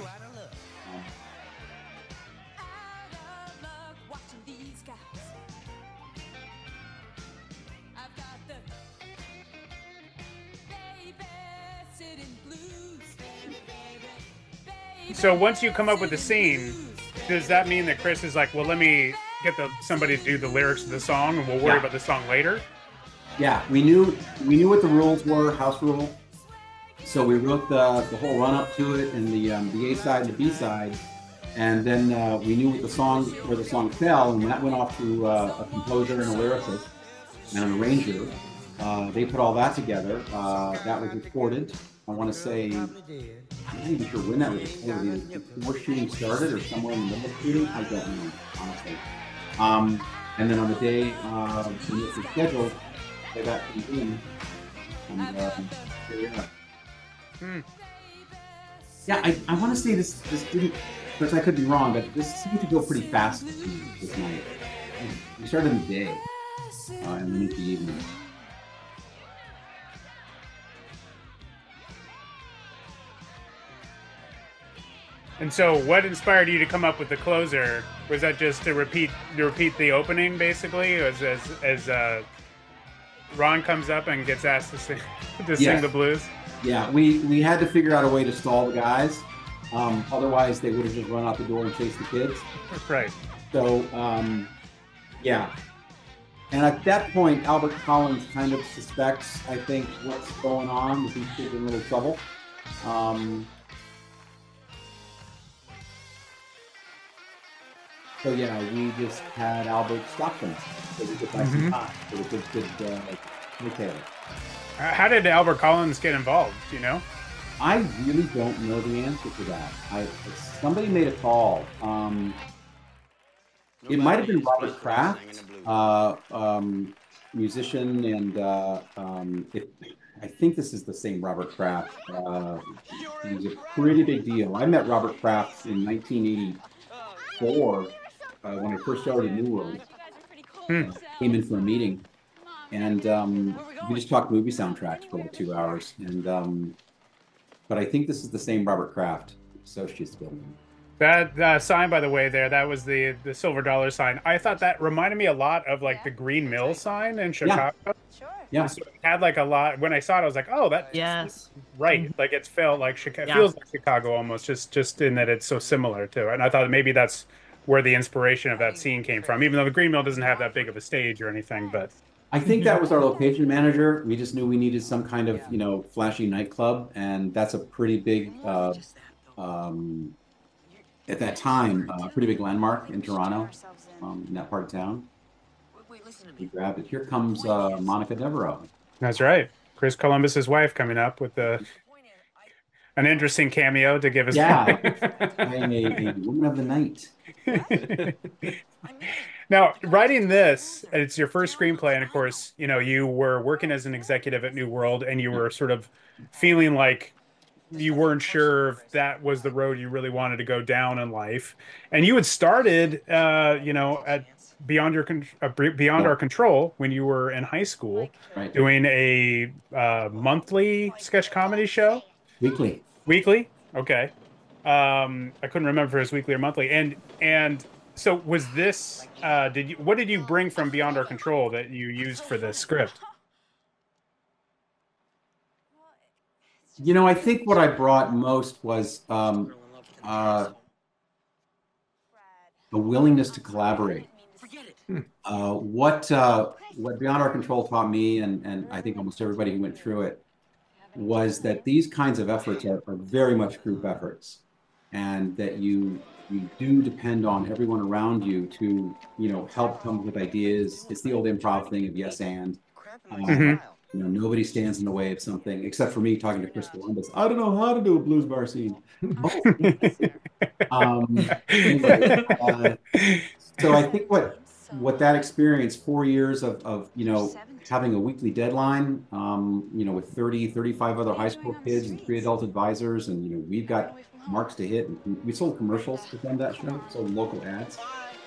So once you come up with the scene, does that mean that Chris is like, well, let me get somebody to do the lyrics of the song, and we'll worry about the song later? Yeah, we knew what the rules were, house rule. So we wrote the whole run up to it, and the A side and the B side, and then we knew where the song fell, and that went off to a composer and a lyricist and an arranger. They put all that together. That was recorded. I want to say, I'm not even sure when that was recorded, before shooting started or somewhere in the middle of shooting. I don't know, honestly. And then on the day when it was scheduled, they got in, and here we are. Yeah, I want to say this didn't, of course I could be wrong, but this seemed to go pretty fast this night. We started in the day and then into the evening. And so what inspired you to come up with the closer? Was that just to repeat the opening, basically, as Ron comes up and gets asked to sing the blues? Yeah, we had to figure out a way to stall the guys. Otherwise, they would have just run out the door and chased the kids. Right. So, yeah. And at that point, Albert Collins kind of suspects, I think, what's going on, that these kids are in a little trouble. So yeah, we just had Albert stop them so we could buy some time, so we could detail it. How did Albert Collins get involved? Do you know? I really don't know the answer to that. Somebody made a call. It might have been Robert Kraft, musician, and I think this is the same Robert Kraft. He was a pretty big deal. I met Robert Kraft in 1984 when I first started at New World. Came in for a meeting, and we just talked movie soundtracks for like 2 hours. And but I think this is the same Robert Kraft, Associates building. That sign, by the way, that was the silver dollar sign. I thought that reminded me a lot of like the Green Mill sign in Chicago. Yeah. So it had like a lot. When I saw it, I was like, oh, that's right. Like it's felt like Chicago, feels like Chicago almost, just in that it's so similar to it. And I thought maybe that's where the inspiration of that scene came from, even though the Green Mill doesn't have that big of a stage or anything. But I think that was our location manager. We just knew we needed some kind of flashy nightclub, and that's a pretty big at that time a pretty big landmark in Toronto, in that part of town. We grabbed it. Here comes Monica Devereaux. That's right, Chris Columbus's wife, coming up with an interesting cameo to give us. Yeah, playing a woman of the night. Now, writing this, it's your first screenplay, and of course, you were working as an executive at New World, and you were sort of feeling like you weren't sure if that was the road you really wanted to go down in life. And you had started, at Beyond Our Control when you were in high school, right, doing a monthly sketch comedy show. Weekly. Okay. I couldn't remember if it was weekly or monthly. And so was this, what did you bring from Beyond Our Control that you used for this script? I think what I brought most was a willingness to collaborate. What Beyond Our Control taught me, and I think almost everybody who went through it, was that these kinds of efforts are very much group efforts. and that you do depend on everyone around you to, help come up with ideas. It's the old improv thing of yes and. Mhm. Nobody stands in the way of something except for me talking to Chris Columbus. I don't know how to do a blues bar scene. Oh, anyway, so I think what that experience, 4 years of having a weekly deadline, with 30, 35 other high school kids and 3 adult advisors, and we've got marks to hit, and we sold commercials to fund that show, sold local ads.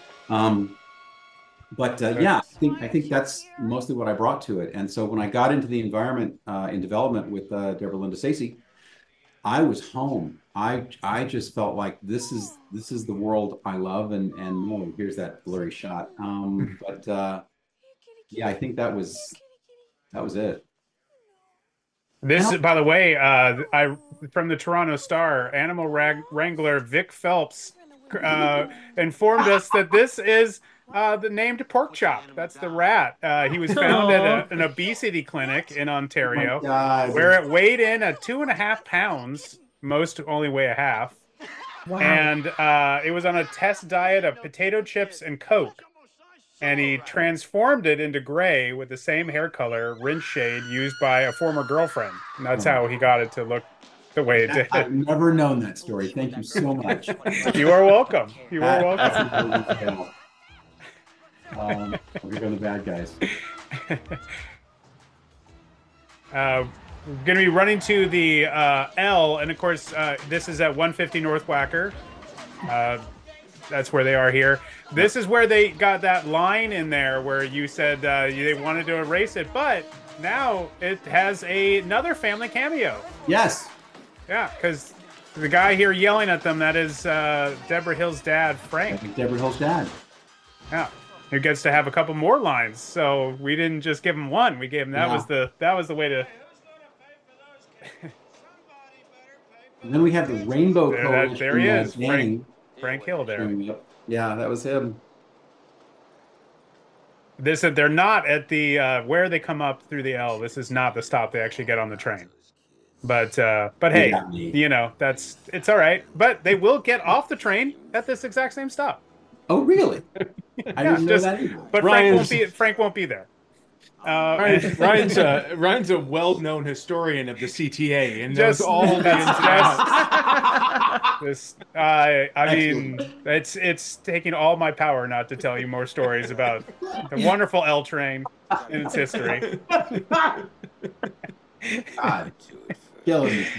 But yeah, I think that's mostly what I brought to it. And so when I got into the environment in development with Deborah Linda Stacey, I was home. I just felt like this is the world I love, and no, here's that blurry shot. But yeah, I think that was it. This, by the way, I from the Toronto Star, animal wrangler Vic Phelps informed us that this is the named pork chop. That's the rat. He was found at an obesity clinic in Ontario, where it weighed in at 2.5 pounds. Most only weigh a half. Wow. And it was on a test diet of potato chips and Coke. And he transformed it into gray with the same hair color, rinse shade used by a former girlfriend. And that's how he got it to look the way it did. I've never known that story. Thank you so much. You are welcome. You are welcome. We're going the bad guys. We're going to be running to the L, and of course, this is at 150 North Wacker. That's where they are here. This is where they got that line in there where you said they wanted to erase it, but now it has another family cameo. Yes. Yeah, because the guy here yelling at them, that is Deborah Hill's dad, Frank. Deborah Hill's dad. Yeah, who gets to have a couple more lines. So we didn't just give him one; we gave him that was the way to. And then we have the Rainbow Coalition. There he is, Frank Hill there. Yeah, that was him. They're not at the where they come up through the L. This is not the stop they actually get on the train. But hey, it's all right. But they will get off the train at this exact same stop. Oh, really? I didn't know that either. But Frank won't be there. Ryan's a well-known historian of the CTA and knows all the ins and outs. I mean, it's taking all my power not to tell you more stories about the wonderful L train and its history. God, killing me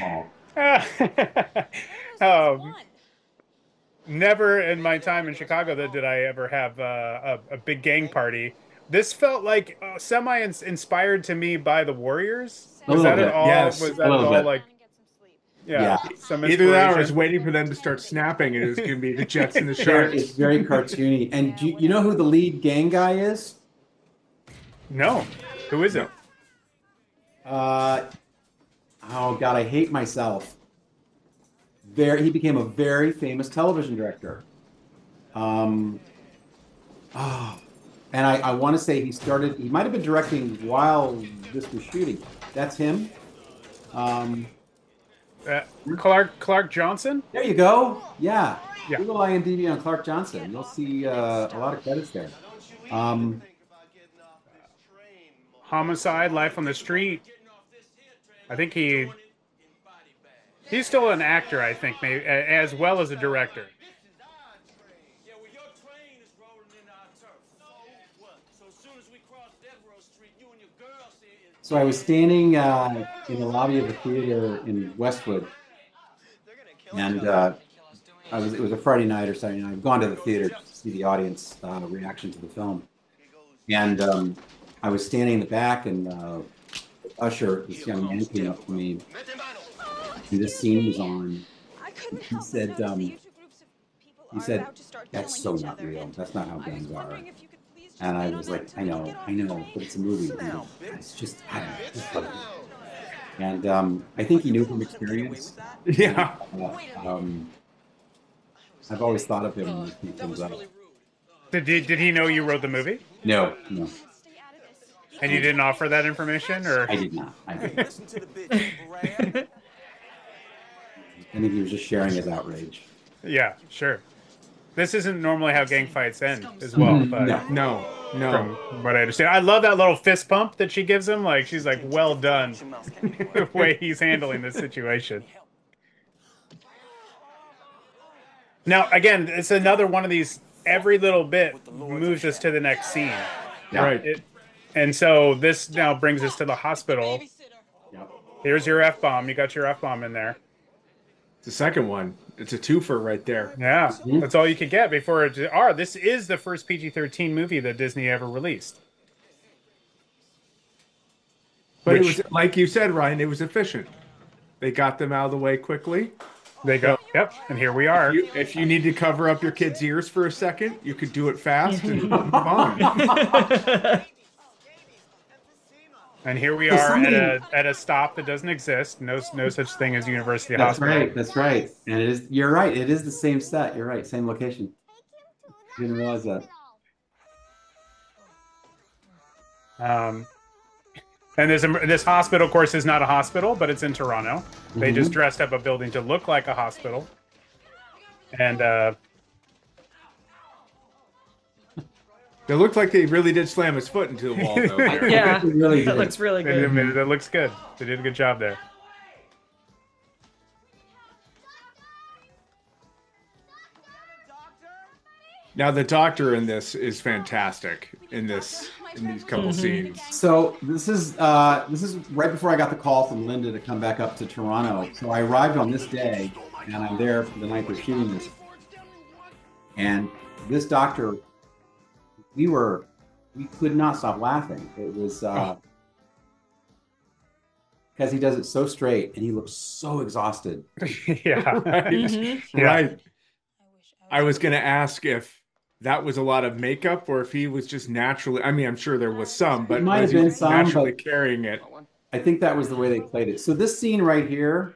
small. Never in my time in Chicago did I ever have a big gang party. This felt like semi-inspired to me by the Warriors. Was that at all? Yes, was that at all like? Yeah. Either that or I was waiting for them to start snapping, and it was going to be the Jets and the Sharks. It's very cartoony. And do you know who the lead gang guy is? No. Who is it? Oh God, I hate myself. He became a very famous television director. And I want to say he might have been directing while this was shooting. That's him. Clark Johnson? There you go. Yeah. Google IMDb on Clark Johnson. You'll see a lot of credits there. Homicide, Life on the Street. I think he's still an actor, I think, maybe, as well as a director. So I was standing in the lobby of the theater in Westwood, and it was a Friday night or Saturday night. I've gone to the theater to see the audience reaction to the film, and I was standing in the back, and Usher, this young man, came up to me, and this scene was on. He said, "That's so not real. That's not how gangs are." And I was like, I know, but it's a movie. It's just, I don't know. And I think he knew from experience. Yeah. I've always thought of him when he comes up. Did he know you wrote the movie? No. And you didn't offer that information, or? I did not. I think he was just sharing his outrage. Yeah, sure. This isn't normally how gang fights end as well, but No, from no. what I understand, I love that little fist pump that she gives him. Like she's like, "Well done," the way he's handling this situation. Now, again, it's another one of these. Every little bit moves us to the next scene. Yeah. Right. And so this now brings us to the hospital. Yep. Here's your F-bomb. You got your F-bomb in there. The second one. It's a twofer right there. Yeah, that's all you could get before it. This is the first PG-13 movie that Disney ever released. But it was, like you said, Ryan, it was efficient. They got them out of the way quickly. They go, yep, and here we are. If you need to cover up your kid's ears for a second, you could do it fast and move on. And here we are at a stop that doesn't exist. No such thing as University Hospital. That's right. And it is. You're right. It is the same set. You're right. Same location. Didn't realize that. And this hospital, of course, is not a hospital, but it's in Toronto. They just dressed up a building to look like a hospital. And It looked like they really did slam his foot into the wall, though. There. Yeah, Really that good. looks really good. that looks good. They did a good job there. Now the doctor in this is fantastic in these couple scenes. So this is right before I got the call from Linda to come back up to Toronto. So I arrived on this day, and I'm there for the night they're shooting this. And this doctor, we could not stop laughing. It was because he does it so straight, and he looks so exhausted. Yeah. Right. Yeah. Right. I was going to ask if that was a lot of makeup or if he was just naturally. I mean, I'm sure there was some, but might was have he been some, naturally but- carrying it. I think that was the way they played it. So this scene right here,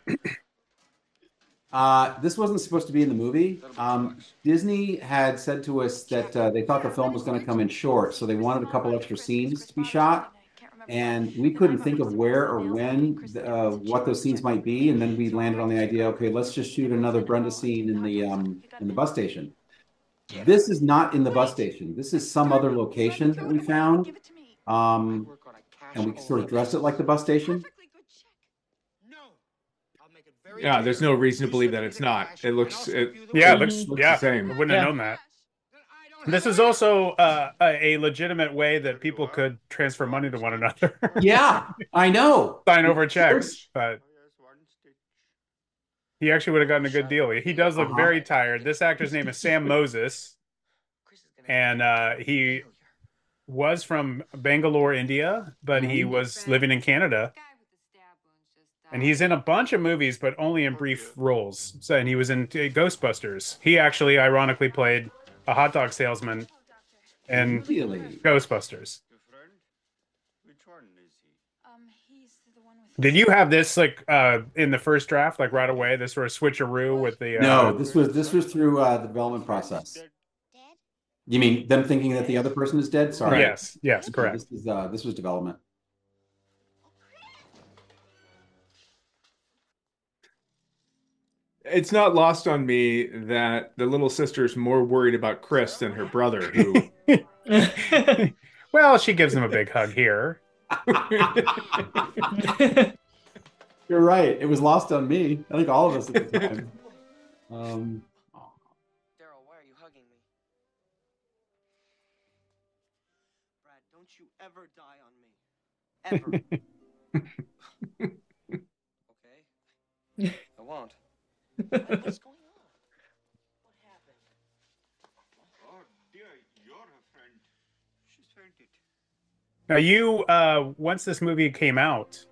this wasn't supposed to be in the movie. Disney had said to us that they thought the film was going to come in short, so they wanted a couple extra scenes to be shot, and we couldn't think of where or when, what those scenes might be, and then we landed on the idea, okay, let's just shoot another Brenda scene in the bus station. This is not in the bus station. This is some other location that we found. And we sort of dressed it like the bus station. Yeah, there's no reason to believe that it's not. It looks. It looks the same. I wouldn't have known that. This is also a legitimate way that people could transfer money to one another. Yeah, I know. Sign over checks, but he actually would have gotten a good deal. He does look very tired. This actor's name is Sam Moses, and he was from Bangalore, India, but he was living in Canada. And he's in a bunch of movies, but only in brief roles. So, and he was in Ghostbusters. He actually, ironically, played a hot dog salesman in Really? Ghostbusters. He's the one with Did you have this like in the first draft, like right away? This sort of switcheroo with the No, this was through the development process. You mean them thinking that the other person is dead? Sorry. Yes, correct. This was development. It's not lost on me that the little sister's more worried about Chris than her brother, who Well, she gives him a big hug here. You're right. It was lost on me. I think all of us at the time. Daryl, why are you hugging me? Brad, don't you ever die on me. Ever. Okay? I won't. What's going on? What happened? Oh dear, you're a friend. She's fainted. Now you once this movie came out,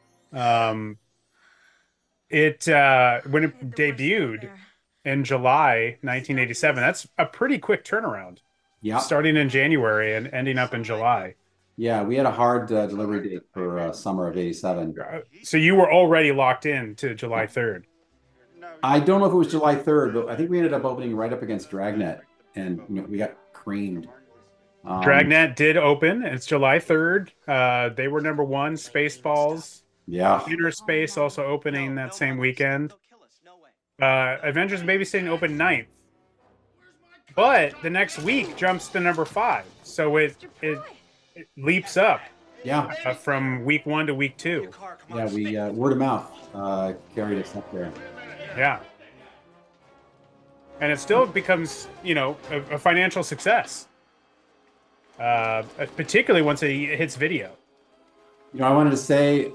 it when it debuted in July 1987, that's a pretty quick turnaround. Yeah. Starting in January and ending up in July. Yeah, we had a hard delivery date for summer of '87. So you were already locked in to July 3rd. I don't know if it was July 3rd, but I think we ended up opening right up against Dragnet, and we got creamed. Dragnet did open. It's July 3rd. They were number one. Spaceballs. Yeah. Inner Space also opening that same weekend. Adventures in Babysitting opened ninth, but the next week jumps to number 5, so it leaps up Yeah, from week 1 to week 2. yeah. We word of mouth carried us up there. Yeah, and it still becomes, a financial success, particularly once it hits video. I wanted to say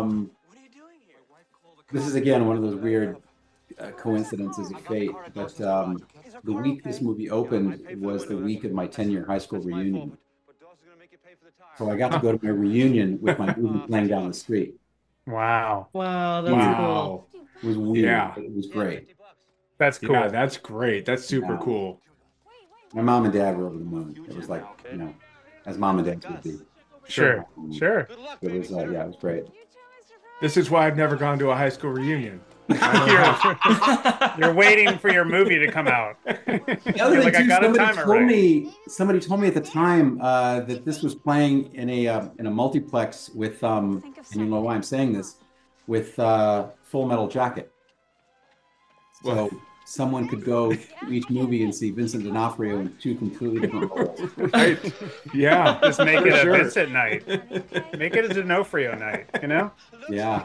this is again one of those weird coincidences of fate, but the week this movie opened was the week of my 10-year high school reunion. So I got to go to my reunion with my movie playing down the street. Wow, Wow, that's Wow. cool. It was weird. Yeah. But it was great. that's cool. Yeah, that's great. That's super Yeah. cool. My mom and dad were over the moon. It was like, as mom and dad would be. Sure. It was, yeah, it was great. This is why I've never gone to a high school reunion. You're waiting for your movie to come out. The other You're thing, like, I too, gotta time it right. somebody told me at the time that this was playing in a multiplex with, and you know why I'm saying this, with Full Metal Jacket. So someone could go to each movie and see Vincent D'Onofrio in 2 completely different roles. Right? Yeah. Just make it a Sure. Vincent night. Make it a D'Onofrio night, Yeah.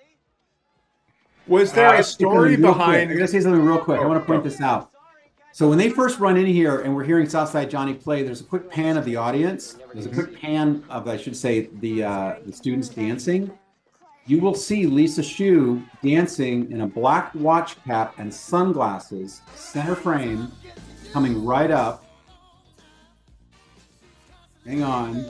Was there a story I'm going behind? to say something real quick. I want to point this out. So when they first run in here and we're hearing Southside Johnny play, there's a quick pan of the audience. There's a quick pan of, I should say, the students dancing. You will see Lisa Shue dancing in a black watch cap and sunglasses, center frame, coming right up. Hang on.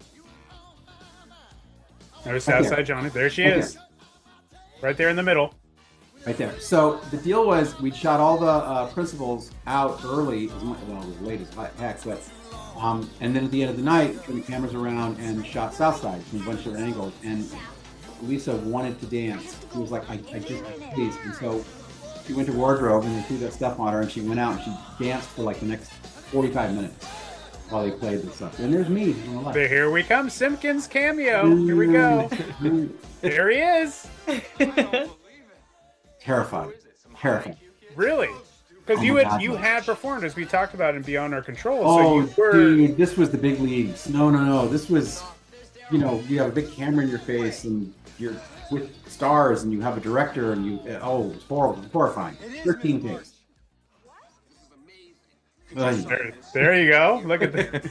There's Southside Johnny. There she is. Right there in the middle. Right there. So the deal was we'd shot all the principals out early, it was late as heck, but and then at the end of the night, turned the cameras around and shot Southside from a bunch of angles. And Lisa wanted to dance. She was like, I just please. And so she went to wardrobe and they threw that stuff on her, and she went out and she danced for like the next 45 minutes while they played this stuff. And there's me on the left. But here we come, Simpkins cameo. Here we go. There he is. Terrifying. Really? Because Oh you my had God, you no. had performed, as we talked about in Beyond Our Control. Oh, So you were. dude, this was the big leagues. No. This was, you have a big camera in your face and you're with stars and you have a director and it was horrible, horrifying. 13 takes. There you go. Look at that.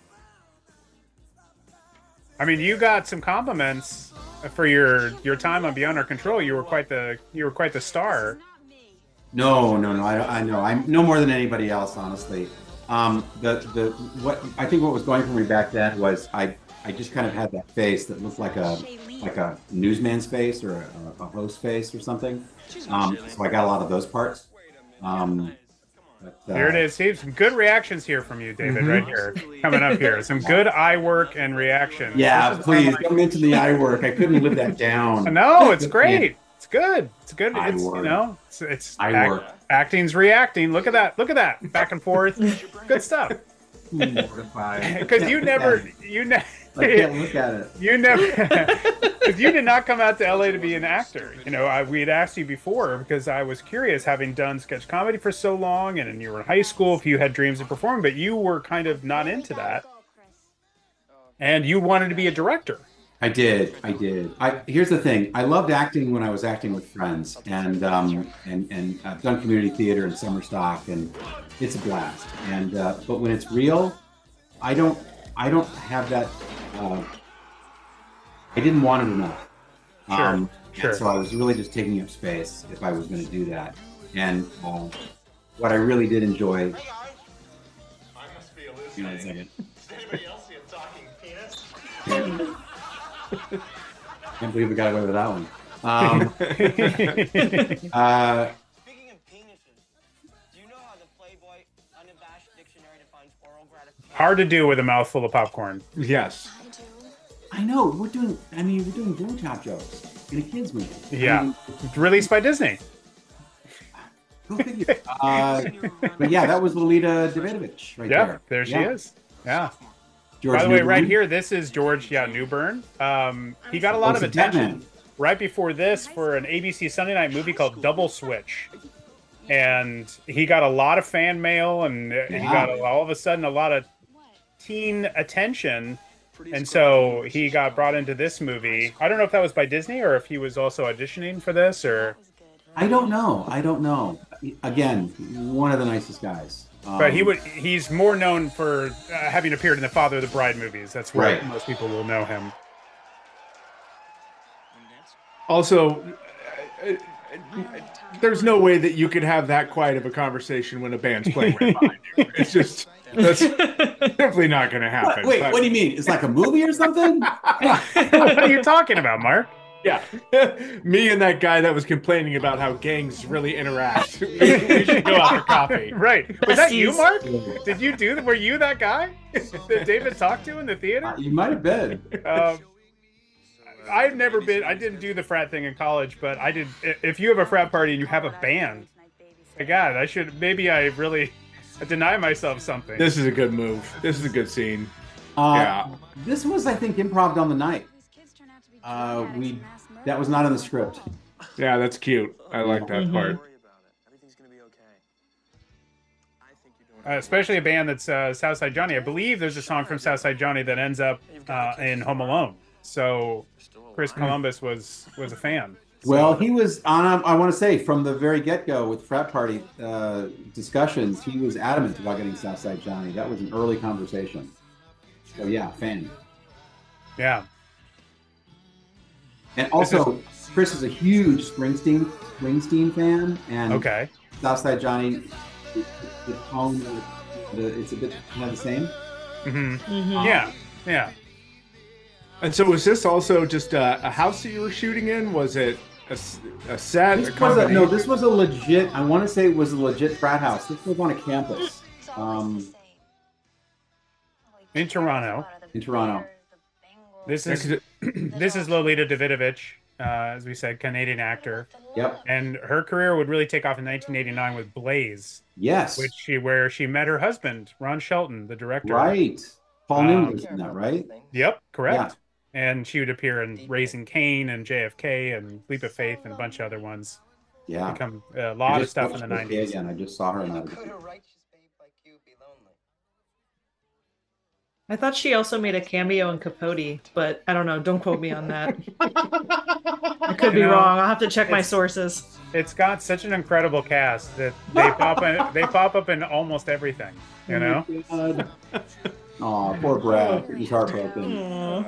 I mean, you got some compliments for your time on Beyond Our Control. You were quite the star. No. I know. I'm no more than anybody else, honestly. What I think what was going for me back then was I just kind of had that face that looked like a newsman's face or a host face or something. So I got a lot of those parts. Here it is. See, some good reactions here from you, David, right here. Coming up here. Some good eye work and reactions. Yeah, please don't mention the eye work. I couldn't live that down. No, it's great. It's good. It's good. Eye It's work. it's Eye work. acting's reacting. Look at that. Back and forth. Good stuff. Mortified. Because you never I can't look at it. you never because you did not come out to LA to be an actor. We had asked you before because I was curious, having done sketch comedy for so long and you were in high school, if you had dreams of performing, but you were kind of not into that. And you wanted to be a director. I did. Here's the thing. I loved acting when I was acting with friends, and I've done community theater and summer stock, and it's a blast. And but when it's real, I don't have that. I didn't want it enough. Sure. So I was really just taking up space if I was going to do that. And what I really did enjoy. I must be Hang on a hallucinating. second. Does anybody else see a talking penis? Can't believe we got away with that one. Speaking of penises, do you know how the Playboy unabashed dictionary defines oral gratification? Hard to do with a mouthful of popcorn. Yes. I know we're doing blowjob jokes in a kids movie. Yeah. I mean, Released by Disney. go figure. But yeah, that was Lolita Davidovich right Yeah, there. there she Yeah. is. Yeah. George By the way, right Newbern. here, this is George Newbern. He got a lot of It's attention. Batman. right before this for an ABC Sunday night movie called Double Switch. And he got a lot of fan mail, and he got all of a sudden a lot of teen attention. And so he got brought into this movie. I don't know if that was by Disney or if he was also auditioning for this, or I don't know. Again, one of the nicest guys. But he's more known for having appeared in the Father of the Bride movies. That's where most people will know him. Also, there's no way that you could have that quiet of a conversation when a band's playing right behind you. It's just, that's definitely not going to happen. Wait, what do you mean? It's like a movie or something? What are you talking about, Mark? Yeah. Me and that guy that was complaining about how gangs really interact. We should go out for coffee. Right. Was that you, Mark? Did you do that? Were you that guy that David talked to in the theater? You might have been. I've never been. I didn't do the frat thing in college, but I did. If you have a frat party and you have a band, my God, I should. Maybe I really deny myself something. This is a good move. This is a good scene. This was, I think, improv on the night. That was not in the script. Yeah, that's cute. I like that part. Especially a band that's Southside Johnny. I believe there's a song from Southside Johnny that ends up in Home Alone. So Chris Columbus was a fan. Well, he was on. I want to say from the very get-go with frat party discussions, he was adamant about getting Southside Johnny. That was an early conversation. So yeah, fan. Yeah. And also, Chris is a huge Springsteen fan, and Southside Johnny, the tone, it's a bit kind of the same. Yeah. And so, was this also just a house that you were shooting in? Was it a set? This was a legit. I want to say it was a legit frat house. This was on a campus. In Toronto. This is Lolita Davidovich, as we said, Canadian actor. Yep. And her career would really take off in 1989 with Blaze. Yes. Where she met her husband, Ron Shelton, the director. Right. Paul Newman was in that, right? Yep, correct. Yeah. And she would appear in Raising Cain and JFK and Leap of Faith and a bunch of other ones. Yeah. Become a lot of stuff in the 90s. Again, I just saw her in that. I thought she also made a cameo in Capote, but I don't know. Don't quote me on that. I could be wrong. I'll have to check my sources. It's got such an incredible cast that they pop up in almost everything. You know. Oh, poor Brad. He's heartbroken.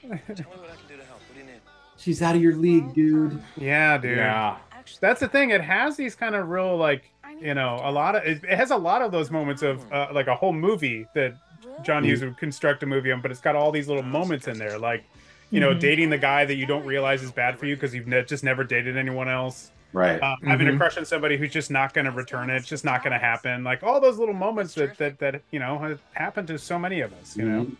She's out of your league, dude. Yeah, dude. Yeah. That's the thing. It has these kind of real, like, a lot of. It has a lot of those moments of like a whole movie that John Hughes would construct a movie on, but it's got all these little moments in there, like, dating the guy that you don't realize is bad for you because you've just never dated anyone else. Right. Having a crush on somebody who's just not going to return it. It's just not going to happen. Like all those little moments that have happened to so many of us,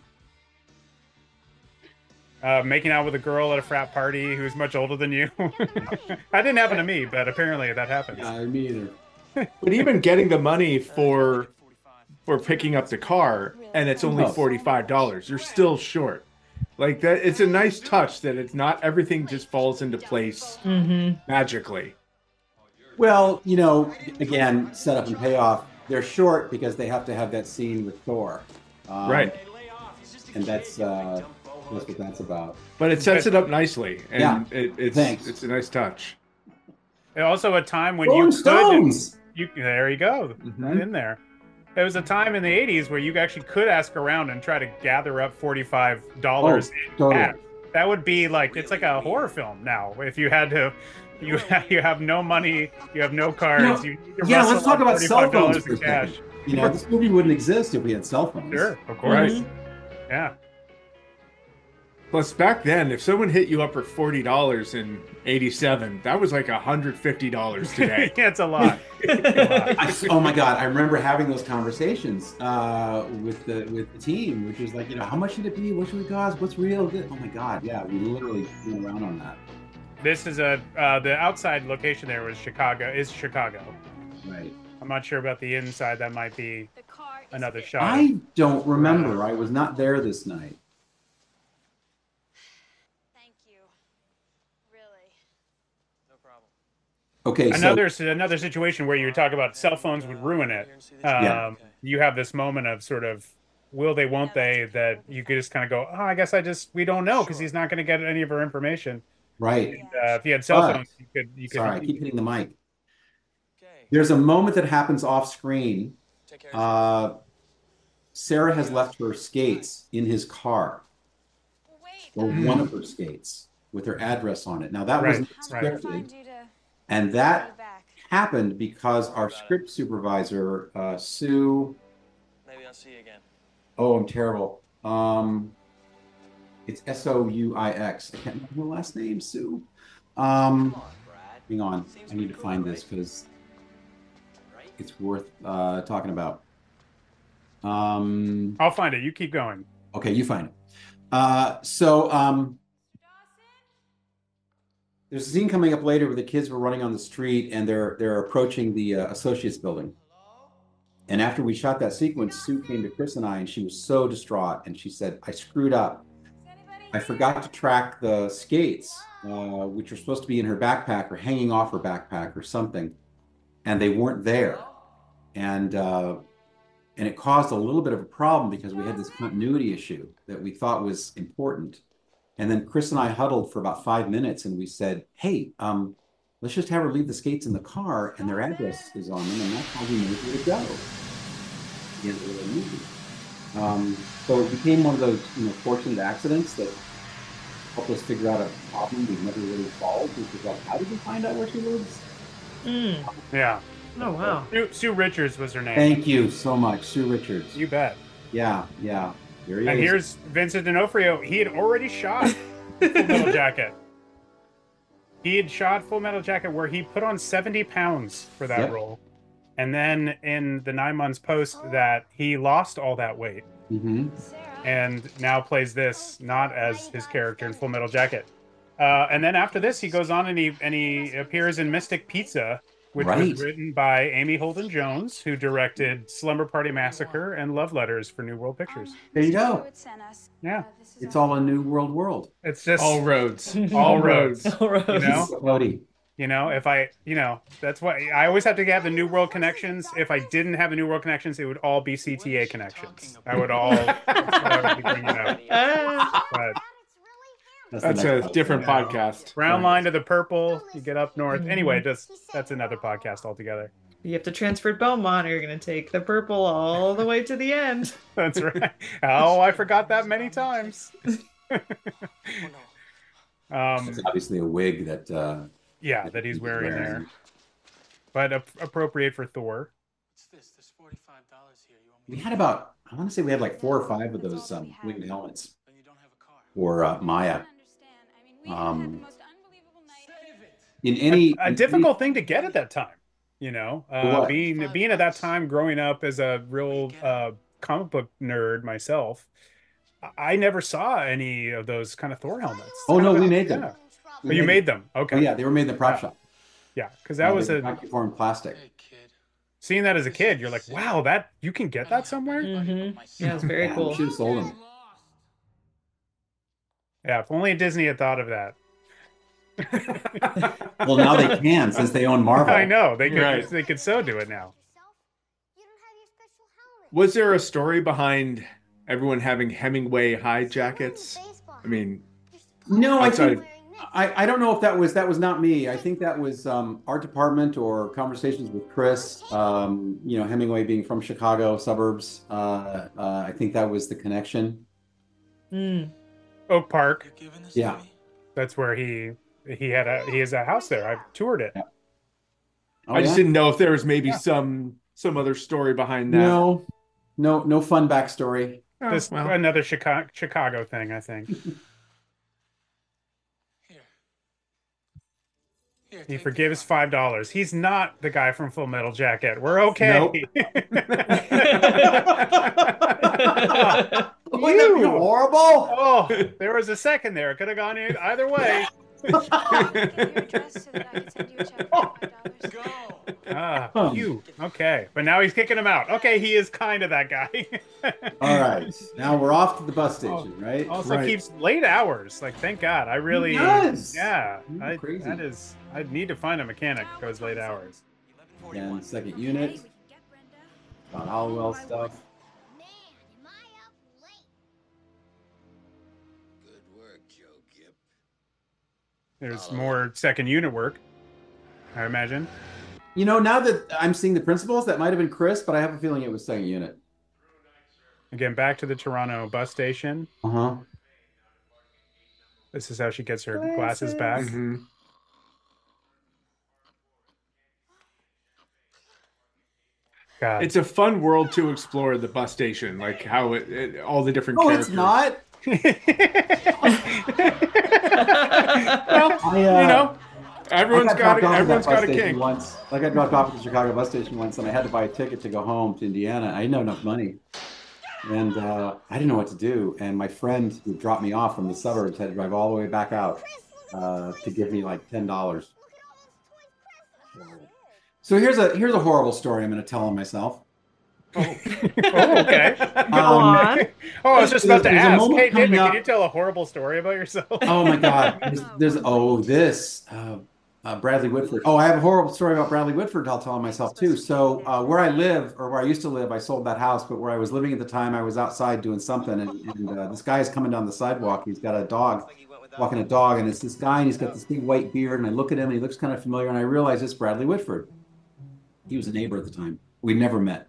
making out with a girl at a frat party who's much older than you. That didn't happen to me, but apparently that happens. Me either. But even getting the money for picking up the car, and it's only $45, you're still short. Like that, it's a nice touch that it's not everything just falls into place magically. Well, again, setup and payoff. They're short because they have to have that scene with Thor, right? And that's what that's about. But it sets it up nicely, and it's a nice touch. Also, a time when Rolling Stones. There you go, in there. There was a time in the 80s where you actually could ask around and try to gather up $45 in cash. That would be like, it's like a horror film now. If you had to, you have no money, you have no cards. Let's talk about cell phones for cash. This movie wouldn't exist if we had cell phones. Sure, of course. Yeah. Plus, back then, if someone hit you up for $40 in '87, that was like $150 today. Yeah, it's a lot. Oh my God, I remember having those conversations with the team, which was like, how much should it be? What should we cost? What's real? Oh my God, yeah, we literally flew around on that. This is the outside location there was Chicago. Right. I'm not sure about the inside. That might be another shot. I don't remember. I was not there this night. Okay, another situation where you talk about cell phones would ruin it. Yeah. You have this moment of sort of will they, won't they, that you could just kind of go, oh, I guess we don't know because he's not going to get any of our information. Right. And, if you had cell phones, you could. Sorry, I keep hitting the mic. There's a moment that happens off screen. Sarah has left her skates in his car, or one of her skates, with her address on it. Now that wasn't scripted, and that happened because our script supervisor, Sue. Maybe I'll see you again. Oh, I'm terrible. It's Souix. I can't remember her last name, Sue. Hang on, I need to find this because it's worth talking about. I'll find it. You keep going. Okay, you find it. There's a scene coming up later where the kids were running on the street and they're approaching the Associates building. And after we shot that sequence, Sue came to Chris and I, and she was so distraught. And she said, I screwed up. I forgot to track the skates, which were supposed to be in her backpack or hanging off her backpack or something. And they weren't there. And it caused a little bit of a problem because we had this continuity issue that we thought was important. And then Chris and I huddled for about 5 minutes and we said, hey, let's just have her leave the skates in the car and their address is on them, and that's how we know where to go. The end of the movie. So it became one of those, fortunate accidents that helped us figure out a problem we've never really solved, which is like, how did we find out where she lives? Yeah. Oh, wow. Sue Richards was her name. Thank you so much, Sue Richards. You bet. Yeah. Here he And is. here's Vincent D'Onofrio. He had already shot Full Metal Jacket. He had shot Full Metal Jacket where he put on 70 pounds for that role. And then in the 9 months post that, he lost all that weight. Mm-hmm. And now plays this not as his character in Full Metal Jacket. And then after this, he goes on and he appears in Mystic Pizza, which was written by Amy Holden Jones, who directed Slumber Party Massacre and Love Letters for New World Pictures. There you go. Yeah. It's all a new world. It's just all roads. All roads. All roads. That's why I always have to have the New World connections. If I didn't have the New World connections, it would all be CTA connections. I would all. That's what I would be bringing up. But that's a different podcast. Brown line to the purple. You get up north. Anyway, that's another podcast altogether. You have to transfer to Belmont, or you're going to take the purple all the way to the end. That's right. Oh, I forgot that many times. It's obviously a wig that. That he's wearing there, but appropriate for Thor. What's this? There's $45 here. We had about, I want to say we had like 4 or 5 of those winged helmets Then you don't have a car. for Maya. In any a difficult thing to get at that time, being at that time, growing up as a real comic book nerd myself, I never saw any of those kind of Thor helmets. Oh no, we made them. Yeah. But you made them, okay? Oh, yeah, they were made in the prop shop. Yeah, because that was a form plastic. Seeing that as a kid, you're like, wow, that you can get that somewhere. Mm-hmm. Yeah, it's very cool. We should have sold them. Yeah, if only Disney had thought of that. Well, now they can since they own Marvel. I know they could so do it now. Was there a story behind everyone having Hemingway high jackets? I mean, no, I don't know if that was not me. I think that was art department or conversations with Chris. Hemingway being from Chicago suburbs. I think that was the connection. Oak Park. Yeah, that's where he has a house there. I've toured it. Yeah. I just didn't know if there was maybe some other story behind that. No fun backstory. Just another Chicago thing, I think. He forgives $5. He's not the guy from Full Metal Jacket. We're okay. Nope. Wouldn't that be horrible? Oh, there was a second there. It could have gone either way. Get your address so that I can send you a check for $5. Go. Phew. Okay, but now he's kicking him out. Okay, he is kind of that guy. All right. Now we're off to the bus station, right? Also Right. keeps late hours. Like, thank God. I really, He does. yeah. Crazy. That is. I need to find a mechanic who goes late hours. And second unit. Von Hollowell stuff. Good work, Joe Gipp. There's more second unit work, I imagine. You know, now that I'm seeing the principals, that might have been Chris, but I have a feeling it was second unit. Again, back to the Toronto bus station. Uh-huh. This is how she gets her glasses back. Mhm. God. It's a fun world to explore, the bus station, like how all the different Oh, characters. it's not. Well, You know, everyone's got dropped off at everyone's that got a bus station king. once. I got dropped off at the Chicago bus station once, and I had to buy a ticket to go home to Indiana. I didn't have enough money, and I didn't know what to do. And my friend who dropped me off from the suburbs had to drive all the way back out to give me like $10. So here's a horrible story I'm going to tell on myself. Oh, okay. Go on. Oh, I was just about to There's a ask. moment Hey, coming David, up- can you tell a horrible story about yourself? Oh my God. Bradley Whitford. Oh, I have a horrible story about Bradley Whitford I'll tell myself too. So where I live, or where I used to live, I sold that house, but where I was living at the time, I was outside doing something, and this guy is coming down the sidewalk. He's got a dog, walking a dog, and it's this guy, and he's got this big white beard, and I look at him, and he looks kind of familiar, and I realize it's Bradley Whitford. He was a neighbor at the time. We'd never met.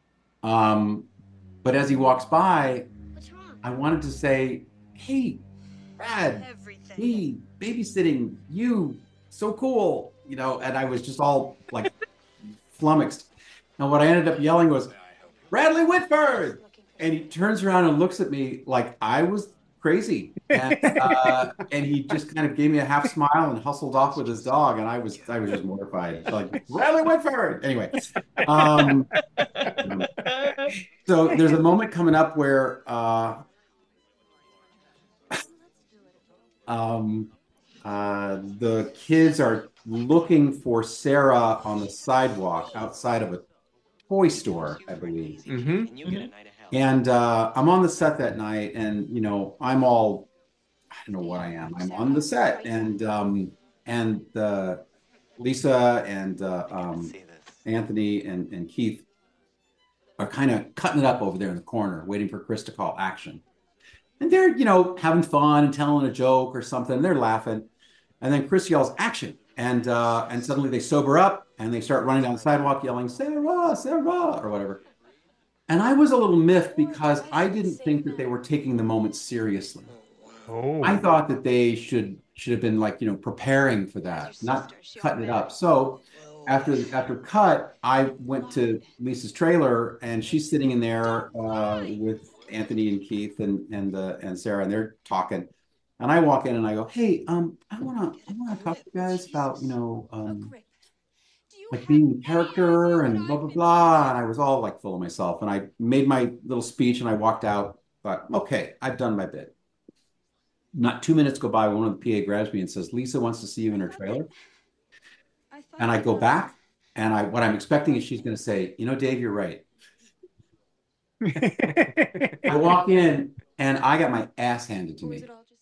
But as he walks by, I wanted to say, "Hey, Brad, me babysitting you, so cool," you know. And I was just all like flummoxed. And what I ended up yelling was, "Bradley Whitford!" And he turns around and looks at me like I was crazy, and he just kind of gave me a half smile and hustled off with his dog, and I was just mortified, like, "Bradley Whitford!" Anyway, so there's a moment coming up where the kids are looking for Sarah on the sidewalk outside of a toy store, I believe. Mm-hmm. And you get a night of hell. And I'm on the set that night, and you know, I'm all, I don't know what I am. I'm on the set, and Lisa and See this. Anthony and Keith are kind of cutting it up over there in the corner, waiting for Chris to call action. And they're, you know, having fun and telling a joke or something. They're laughing, and then Chris yells action, and suddenly they sober up and they start running down the sidewalk yelling Sarah, Sarah, or whatever. And I was a little miffed because I didn't think that they were taking the moment seriously. Oh. I thought that they should have been, like, you know, preparing for that, not cutting it up. So after cut, I went to Lisa's trailer, and she's sitting in there with Anthony and Keith and Sarah, and they're talking. And I walk in and I go, "Hey, I wanna talk to you guys about, you know, like being the character and blah blah blah." And I was all like full of myself, and I made my little speech and I walked out. Thought, okay, I've done my bit. Not 2 minutes go by, one of the PA grabs me and says, "Lisa wants to see you in her trailer." And I go back, and what I'm expecting is she's going to say, "You know, Dave, you're right." I walk in, and I got my ass handed to me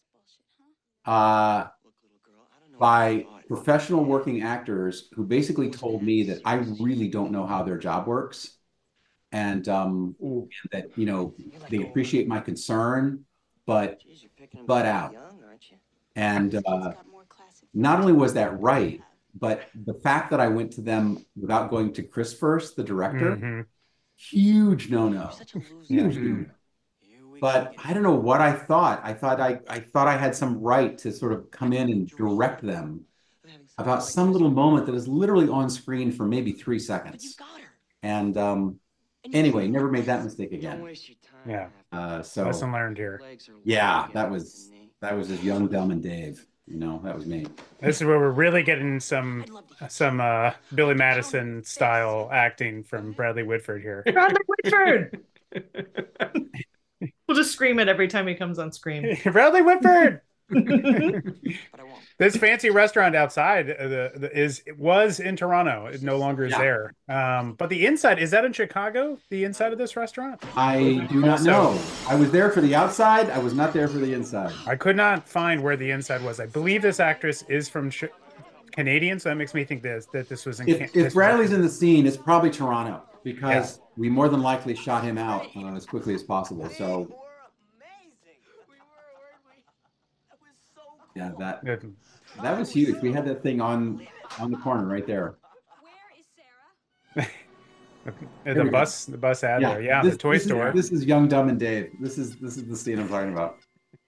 by professional working actors who basically told me that I really don't know how their job works, and that, you know, they appreciate my concern, but Jeez, you're picking 'em butt pretty out. young, aren't you? And not only was that right, but the fact that I went to them without going to Chris first, the director, Mhm. huge no-no. You're such a loser. Huge Mhm. no-no. Here we But go. I don't know what I thought. I thought I had some right to sort of come in and direct them I'm having something about like some this. little moment that is literally on screen for maybe 3 But you seconds. got her. And And you anyway, can't never do made that this. mistake Don't again. waste your time. Yeah. So Lesson learned Your here. legs are yeah, long that enough was for me. just young, dumb, and Dave. You know, that was me. This is where we're really getting some Billy Madison style acting from Bradley Whitford here. Bradley Whitford. We'll just scream it every time he comes on screen. Bradley Whitford. But I won't. This fancy restaurant outside was in Toronto. It no longer is Yeah. there. But the inside, is that in Chicago? The inside of this restaurant? I do not Also- know. I was there for the outside. I was not there for the inside. I could not find where the inside was. I believe this actress is from Canadian, so that makes me think that this was in. If Bradley's in the scene, it's probably Toronto because we more than likely shot him out as quickly as possible. So We were amazing. We were. That was so cool. yeah, that was huge. We had that thing on the corner right there. Where is Sarah? the bus ad there. Yeah, the toy store. This is Young, Dumb, and Dave. This is the scene I'm talking about.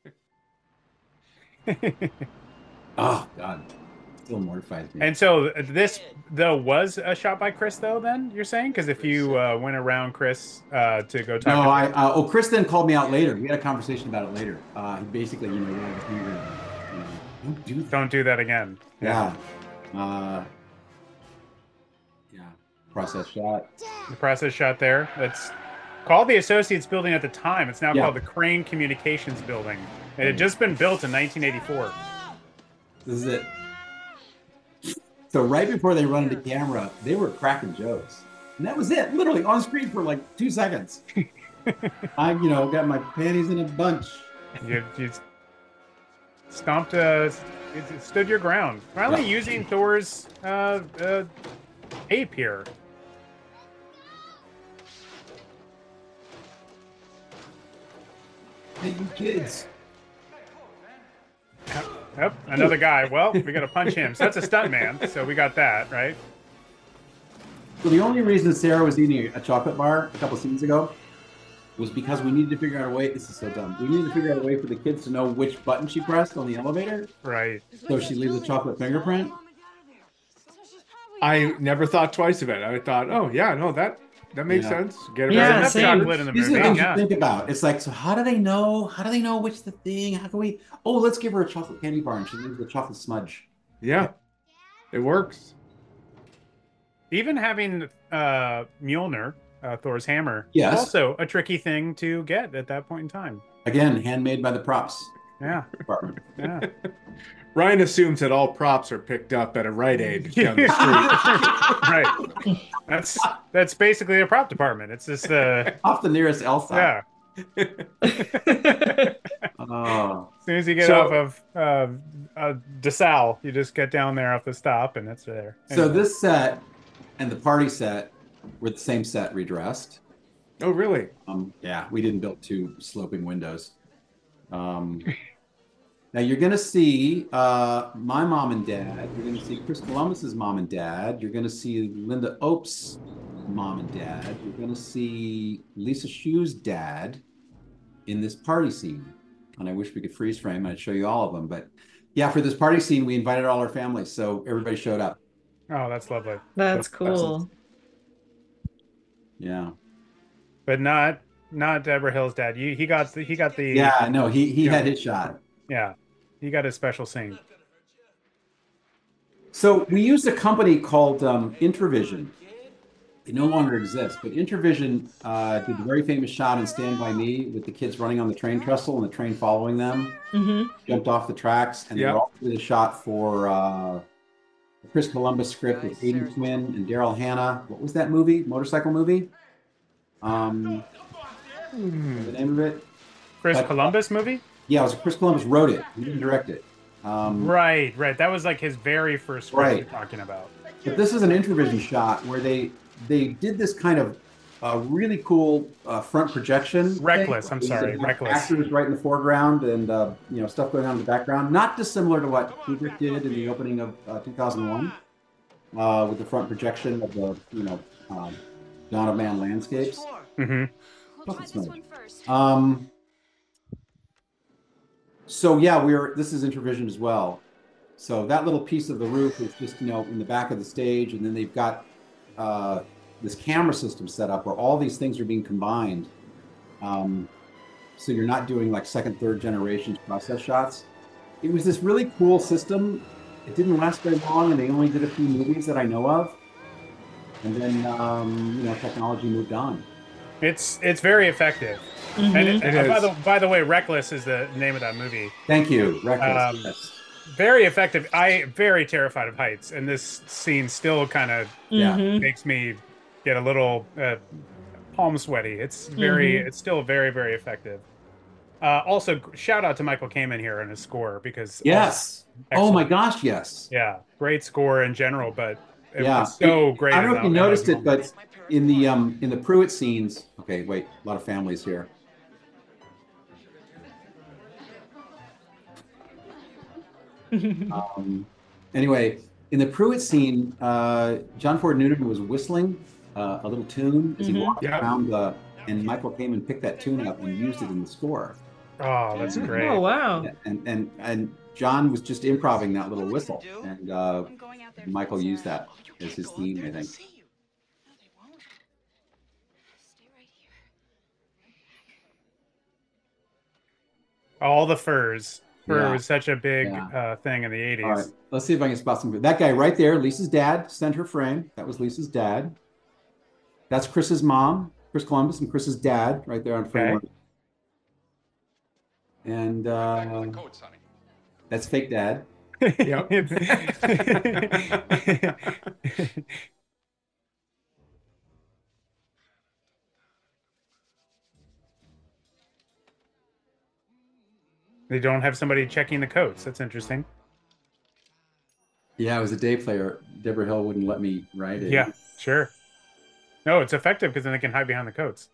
Oh God, still mortifies me. And so this though was a shot by Chris though. Then you're saying because if you went around Chris to go talk. No, Chris then called me out later. We had a conversation about it later. He basically, Don't do that again. Yeah. Process shot. The process shot there. That's called the Associates Building at the time. It's now Yeah. called the Crane Communications Building. It had just been built in 1984. This is it. So right before they run into camera, they were cracking jokes. And that was it, literally on screen for like 2 seconds. I, got my panties in a bunch. You stomped, stood your ground. Finally Yeah. using Thor's ape here. Hey, you kids. Yep, another guy. Well, we got to punch him. So that's a stunt man. So we got that, right? So the only reason Sarah was eating a chocolate bar a couple scenes ago was because we needed to figure out a way. This is so dumb. We needed to figure out a way for the kids to know which button she pressed on the elevator, Right. so she leaves a chocolate fingerprint. So she's probably I never thought twice of it. I thought, oh yeah, no, that makes Yeah. sense. Get Yeah, around Enough same. chocolate in the These are movie. the things Yeah. you think about. It's like, so how do they know? How do they know which the thing? How can we? Oh, let's give her a chocolate candy bar, and she leaves the chocolate smudge. Yeah, it works. Even having Mjolnir, Thor's hammer, Yes. is also a tricky thing to get at that point in time. Again, handmade by the props Yeah, department. yeah. Ryan assumes that all props are picked up at a Rite Aid down the street. Right. That's basically a prop department. It's just Off the nearest Elsa. yeah. Oh, As soon as you get So- off of DeSalle, you just get down there off the stop, and it's there. so Anyway. this set and the party set were the same set redressed. Oh, really? Yeah, we didn't build 2 sloping windows. Now you're going to see my mom and dad. You're going to see Chris Columbus's mom and dad. You're going to see Linda Ope's mom and dad. You're going to see Lisa Shu's dad in this party scene. And I wish we could freeze frame. I'd show you all of them. But yeah, for this party scene, we invited all our families, so everybody showed up. Oh, that's lovely. That's cool. Yeah. But not Deborah Hill's dad. He got the Yeah, no, he had his shot. yeah. He got a special scene. So we used a company called Intravision. They no longer exist, but Intravision did the very famous shot in Stand By Me with the kids running on the train trestle and the train following them, jumped off the tracks, and Yep. they also did a shot for the Chris Columbus script with Aiden Quinn and Daryl Hannah. What was that movie? Motorcycle movie? The name of it? Chris But- Columbus movie? Yeah, it was Chris Columbus wrote it. He didn't direct it. Right. That was like his very first script Right. you're talking about. But this is an Intravision shot where they did this kind of really cool front projection. Reckless, I'm thing. sorry, They had Reckless. Actors right in the foreground and stuff going on in the background. Not dissimilar to what Kubrick did in the opening of 2001 with the front projection of the Dawn of Man landscapes. Mm-hmm. We'll try this one first. So yeah, this is Intravision as well. So that little piece of the roof is just in the back of the stage, and then they've got this camera system set up where all these things are being combined. So you're not doing like second, third generations process shots. It was this really cool system. It didn't last very long, and they only did a few movies that I know of. And then technology moved on. It's very effective. And It is. by the way, Reckless is the name of that movie. Thank you. Reckless. Um, Yes. Very effective. I very terrified of heights, and this scene still kind of Yeah. makes me get a little palm sweaty. It's it's still very, very effective. Also, shout out to Michael Kamen here and his score because Yes. Oh my excellent. gosh, yes. Yeah, great score in general, but it Yeah. was so great. I don't know if you in noticed those it, moments. but in the Pruitt scenes, okay, wait, a lot of families here. Anyway, in the Pruitt scene, John Ford Newton was whistling a little tune as he walked Yeah. around and Michael Kamen picked that tune up and used it in the score. Oh, that's great. Oh wow. And John was just improvising that little whistle, and Michael used that as his theme, I think. All the furs. Fur Yeah. was such a big Yeah. thing in the 80s. All right, let's see if I can spot some. That guy right there, Lisa's dad, center frame. That was Lisa's dad. That's Chris's mom, Chris Columbus, and Chris's dad right there on frame Okay. one. And that's fake dad. Yep. They don't have somebody checking the coats. That's interesting. Yeah, I was a day player. Deborah Hill wouldn't let me write it. Yeah, sure. No, it's effective because then they can hide behind the coats.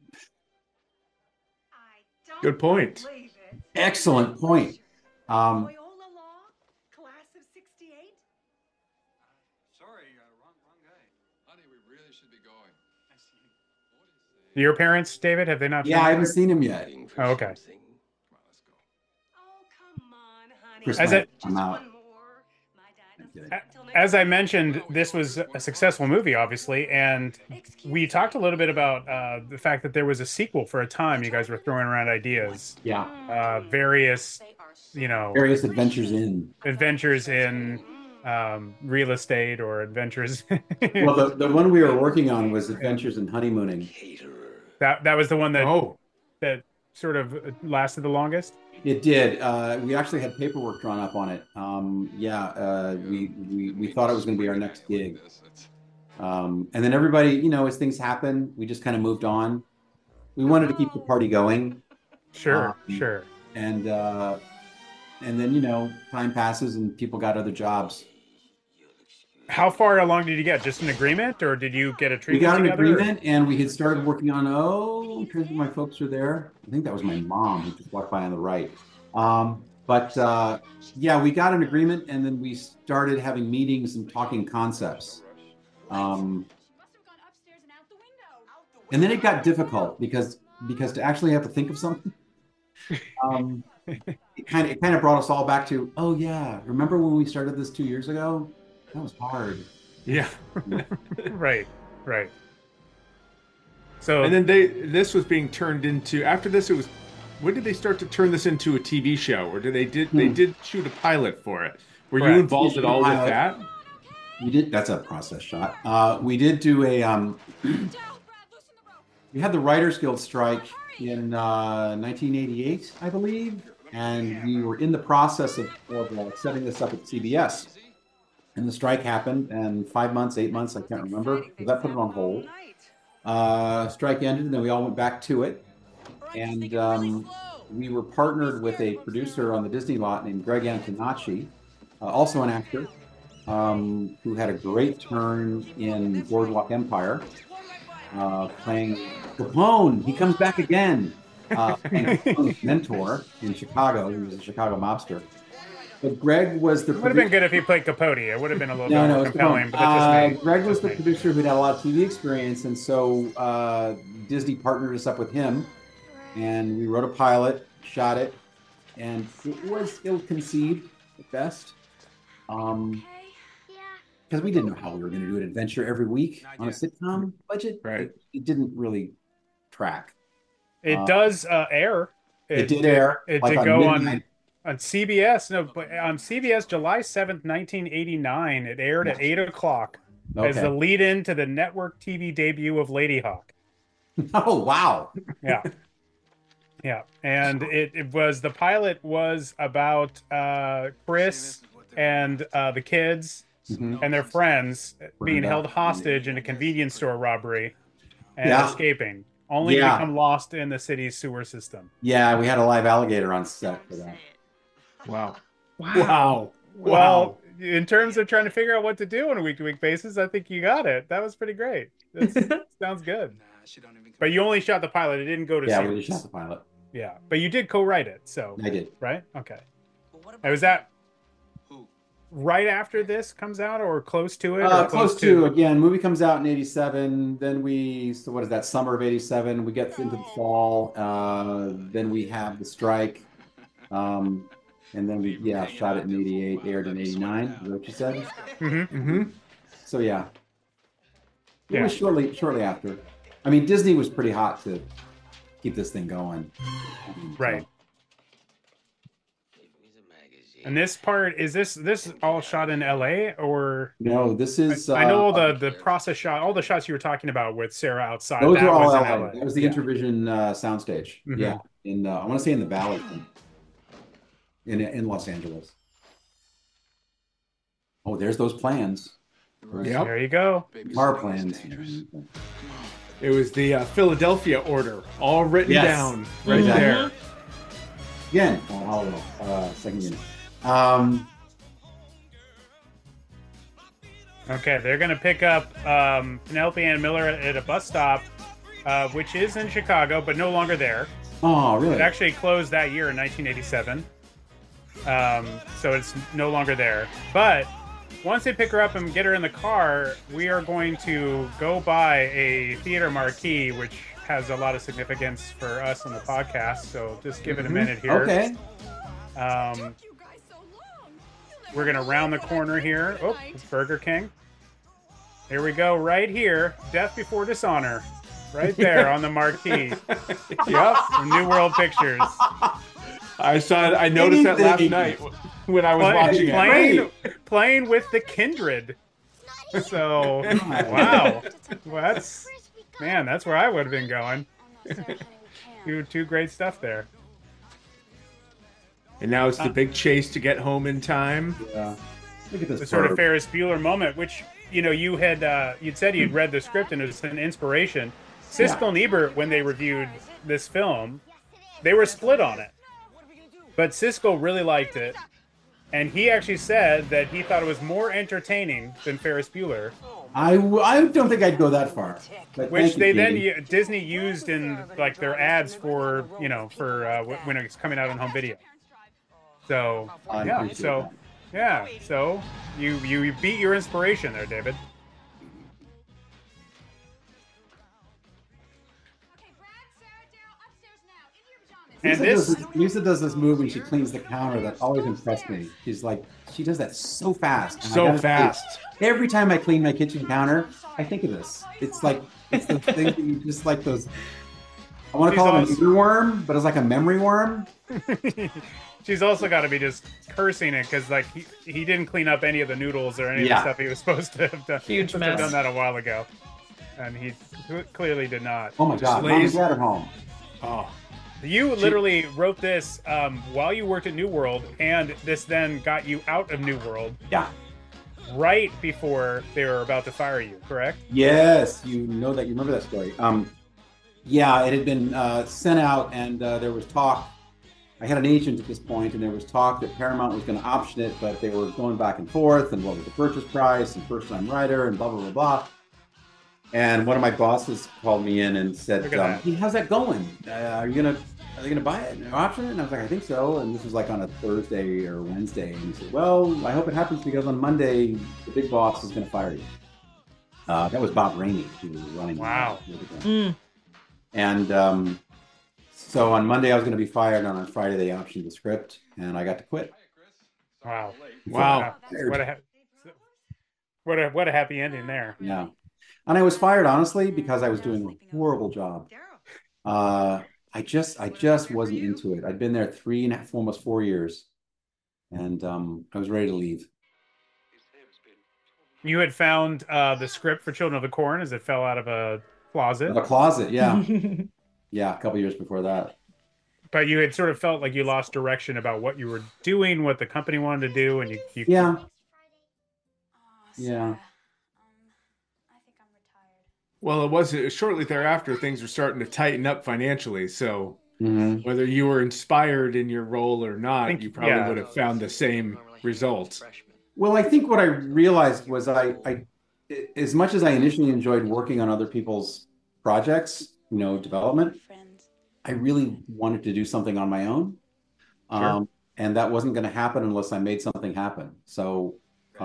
Good point. Excellent point. Loyola Law, class of '68. Sorry, wrong guy. Honey, we really should be going. I see. Your parents, David, have they not? Yeah, shown I you? haven't seen him yet. Oh, okay. Come on, let's go. Oh, come on, honey. Chris, As it- I'm out. One more. My dad doesn't A- sleep till next As I week. mentioned, this was a successful movie, obviously, and we talked a little bit about the fact that there was a sequel for a time. You guys were throwing around ideas, Yeah, various, you know, various adventures in. adventures in real estate or adventures. Well, the one we were working on was Adventures in Honeymooning. that was the one that Oh, that sort of lasted the longest. It did. We actually had paperwork drawn up on it. We thought it was going to be our next gig. And then everybody, you know, as things happen, we just kind of moved on. We wanted to keep the party going. Sure, sure. And then, you know, time passes and people got other jobs. How far along did you get? Just an agreement, or did you get a We treatment got an together? or- agreement and we had started working on, I'm trying to think my folks are there. I think that was my mom who just walked by on the right. Yeah, we got an agreement and then we started having meetings and talking concepts. She must have gone upstairs and out the window. And then it got difficult because to actually have to think of something, it kind of brought us all back to, oh yeah, remember when we started this 2 years ago? That was hard. yeah. Right, right. So And then this was being turned into, after this, it was, when did they start to turn this into a TV show? Or they did shoot a pilot for it? Were you Correct. involved at all with Pilot. that? We did. That's a process shot. We did do a. Down, Brad, loosen the rope. We had the Writers Guild strike in 1988, I believe, and we were in the process of setting this up at CBS. And the strike happened, and 5 months, 8 months, I can't remember. So that put it on hold. Strike ended, and then we all went back to it. And we were partnered with a producer on the Disney lot named Greg Antonacci, also an actor, who had a great turn in Boardwalk Empire, playing Capone. He comes back again. Playing Capone's mentor in Chicago. He was a Chicago mobster. But Greg was the it would have been good if he played Capote. It would have been a little bit no, more it's compelling. Capone. But that's just me. Greg was Just the me. producer who'd had a lot of TV experience, and so Disney partnered us up with him, and we wrote a pilot, shot it, and it was ill-conceived at best, because we didn't know how we were going to do an adventure every week on a sitcom budget. Right. It didn't really track. It does air. It did air. It like did go midnight. on CBS. No, but on CBS, July 7th, 1989. It aired at 8 o'clock as the Okay. lead-in to the network TV debut of Lady Hawk. Oh, wow. Yeah. Yeah. And the pilot was about Chris and the kids Mhm. and their friends being Brenda. held hostage in a convenience store robbery and Yeah. escaping, only to Yeah. become lost in the city's sewer system. Yeah, we had a live alligator on set for that. Wow. Wow. Well, in terms of trying to figure out what to do on a week-to-week basis, I think you got it. That was pretty great. That sounds good. But you only shot the pilot. It didn't go to Yeah, we series. just shot the pilot. Yeah, but you did co-write it, so I did. right? Okay. And was that right after this comes out, or close to it, or Close to, again, movie comes out in 87. So what is that, summer of 87? We get into the fall. Then we have the strike. And then we, shot it in 88, aired in 89. Is that what you said? Mm-hmm. So, yeah. It Yeah. was shortly after. I mean, Disney was pretty hot to keep this thing going. Right. And this part, is this all shot in LA, or No, this is. I know all the process shot, all the shots you were talking about with Sarah outside. Those that are all was in LA. LA. That was the Yeah. Intervision soundstage. Mhm. Yeah, in I want to say in the Valley, in Los Angeles. Oh, there's those plans. Yep. There you go. Car plans. It was the Philadelphia order, all written Yes. down right Exactly. there. Again, second unit. Okay, they're gonna pick up Penelope Ann Miller at a bus stop, which is in Chicago, but no longer there. Oh, really? It actually closed that year in 1987. So it's no longer there. But once they pick her up and get her in the car, we are going to go by a theater marquee, which has a lot of significance for us on the podcast. So just give it a minute here. Okay. We're going to round the corner here. Oh, it's Burger King. Here we go, right here. Death Before Dishonor. Right there on the marquee. Yep. From New World Pictures. I saw it. I noticed that last Anything. night when I was watching it. Playing with the Kindred. So, wow. Well, that's where I would have been going. Two great stuff there. And now it's the big chase to get home in time. Yeah. Look at this. The sort of bird. Ferris Bueller moment, which you'd said you'd read the script and it was an inspiration. Siskel and Ebert, when they reviewed this film, they were split on it. But Siskel really liked it, and he actually said that he thought it was more entertaining than Ferris Bueller, I don't think I'd go that far. But which thank you, they Katie. then Disney used in like their ads for when it's coming out on home video. So I yeah, appreciate so that. yeah, so you beat your inspiration there, David. Okay, Brad, Sarah, Daryl, upstairs now. In your pajamas. And Lisa does this move when she cleans the counter that always impressed me. She does that so fast. And I So gotta say, fast. every time I clean my kitchen counter, I think of this. It's the thing that you just like those. I want to She's call it an also- earworm, but it's like a memory worm. She's also got to be just cursing it because like he didn't clean up any of the noodles or any of the Yeah. stuff he was supposed to have done. Huge Supposed to have mess. done that a while ago, and he clearly did not. Oh my God, Mom and Dad are home. Oh, You literally wrote this while you worked at New World, and this then got you out of New World Yeah. right before they were about to fire you, correct? Yes, you know that. You remember that story. Yeah, it had been sent out, and there was talk. I had an agent at this point, and there was talk that Paramount was going to option it, but they were going back and forth, and what was the purchase price, and first-time writer, and blah blah blah blah. And one of my bosses called me in and said, Look at that. "Hey, how's that going? Are they gonna buy it, option it?" And I was like, "I think so." And this was like on a Thursday or Wednesday, and he said, "Well, I hope it happens because on Monday the big boss is going to fire you." That was Bob Rainey who was running. Wow. And so on Monday I was going to be fired, and on Friday they optioned the script, and I got to quit. Wow. wow. What a happy ending there. Yeah, and I was fired honestly because I was doing a horrible job. I just wasn't into it. I'd been there 3.5, almost 4 years, and I was ready to leave. You had found the script for Children of the Corn as it fell out of closet. A closet, yeah. Yeah, a couple years before that. But you had sort of felt like you lost direction about what you were doing, what the company wanted to do, and you Yeah. Oh, Yeah. Sarah, I think I'm retired. Well, it was shortly thereafter things were starting to tighten up financially. So Mhm. whether you were inspired in your role or not, Think- you probably yeah. would have found the same results. Well, I think what I realized was as much as I initially enjoyed working on other people's projects, development, Friends. I really wanted to do something on my own. Sure. And that wasn't going to happen unless I made something happen. So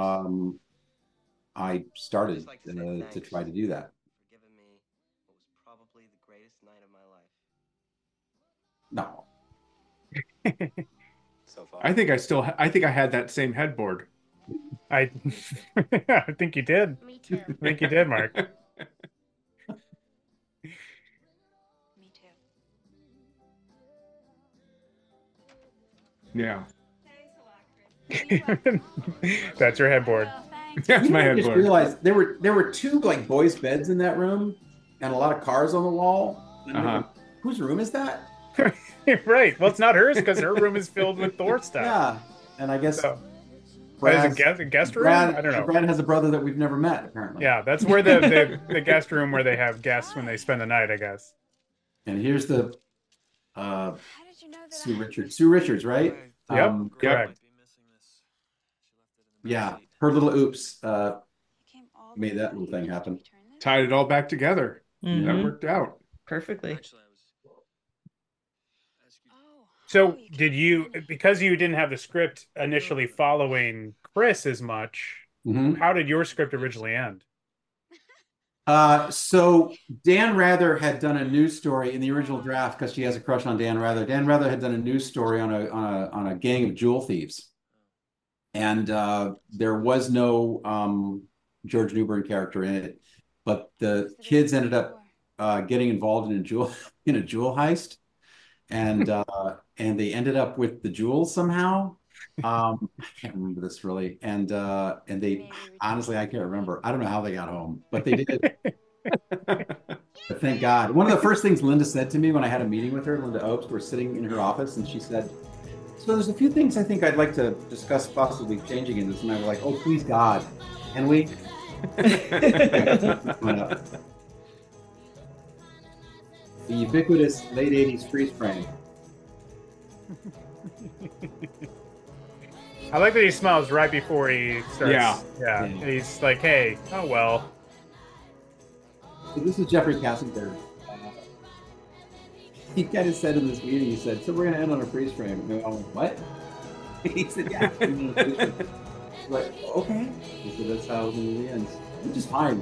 I started to try to do that. For giving me what was probably the greatest night of my life. No. So far. I think I had that same headboard. I I think you did. Me too. I think you did, Mark. Me too. Yeah. That's your headboard. That's my I just headboard. realized there were two like boys' beds in that room and a lot of cars on the wall. And I'm Uh-huh. thinking, whose room is that? Right. Well, it's not hers because her room is filled with Thor stuff. Yeah. And I guess So, Brad's- a guest room? Brad, I don't know. Brad has a brother that we've never met, apparently. Yeah, that's where the guest room where they have guests when they spend the night, I guess. And here's the How did you know that Sue Richards. Sue Richards, right? Yep, correct. Yeah. Her little oops came all made the that way little thing to happen. return this? Tied it all back together. That Mhm. worked out. Perfectly. Oh, So, you did can you, finish. because you didn't have the script initially following Chris as much, Mhm. how did your script originally end? So Dan Rather had done a news story in the original draft because she has a crush on Dan Rather. Dan Rather had done a news story on a gang of jewel thieves, and there was no George Newbern character in it, but the kids ended up getting involved in a jewel heist, and they ended up with the jewels somehow. I can't remember this really, and they honestly I can't remember. I don't know how they got home, but they did. But thank God. One of the first things Linda said to me when I had a meeting with her, Linda Opes, we're sitting in her office, and she said, "So there's a few things I think I'd like to discuss possibly changing in this." And I was like, "Oh, please God." And we went up. The ubiquitous late 80s freeze frame. I like that he smiles right before he starts. Yeah. Yeah. Yeah. He's like, hey, oh, well. So this is Jeffrey Kassinger. He kind of said in this meeting, he said, "So we're going to end on a freeze frame." And I went, "What?" He said, "Yeah." we're gonna freeze frame." I was like, "Okay." He said, "That's how the movie ends," which is fine.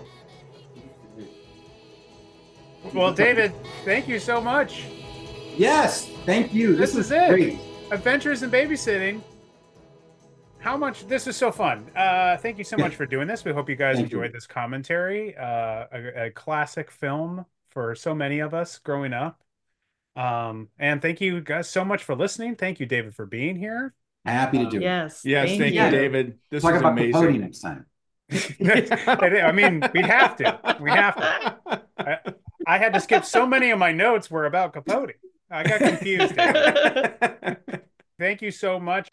Well, David, thank you so much. Yes, thank you. This was is it. great. Adventures in Babysitting. This is so fun. Thank you so much for doing this. We hope you guys Thank you. enjoyed this commentary. A classic film for so many of us growing up. And thank you guys so much for listening. Thank you, David, for being here. Happy to do it. Yes. Yes, thank you, you. David. This Talk was about Capote amazing. next time. I mean, we have to. We have to. I had to skip so many of my notes were about Capote. I got confused. David. Thank you so much.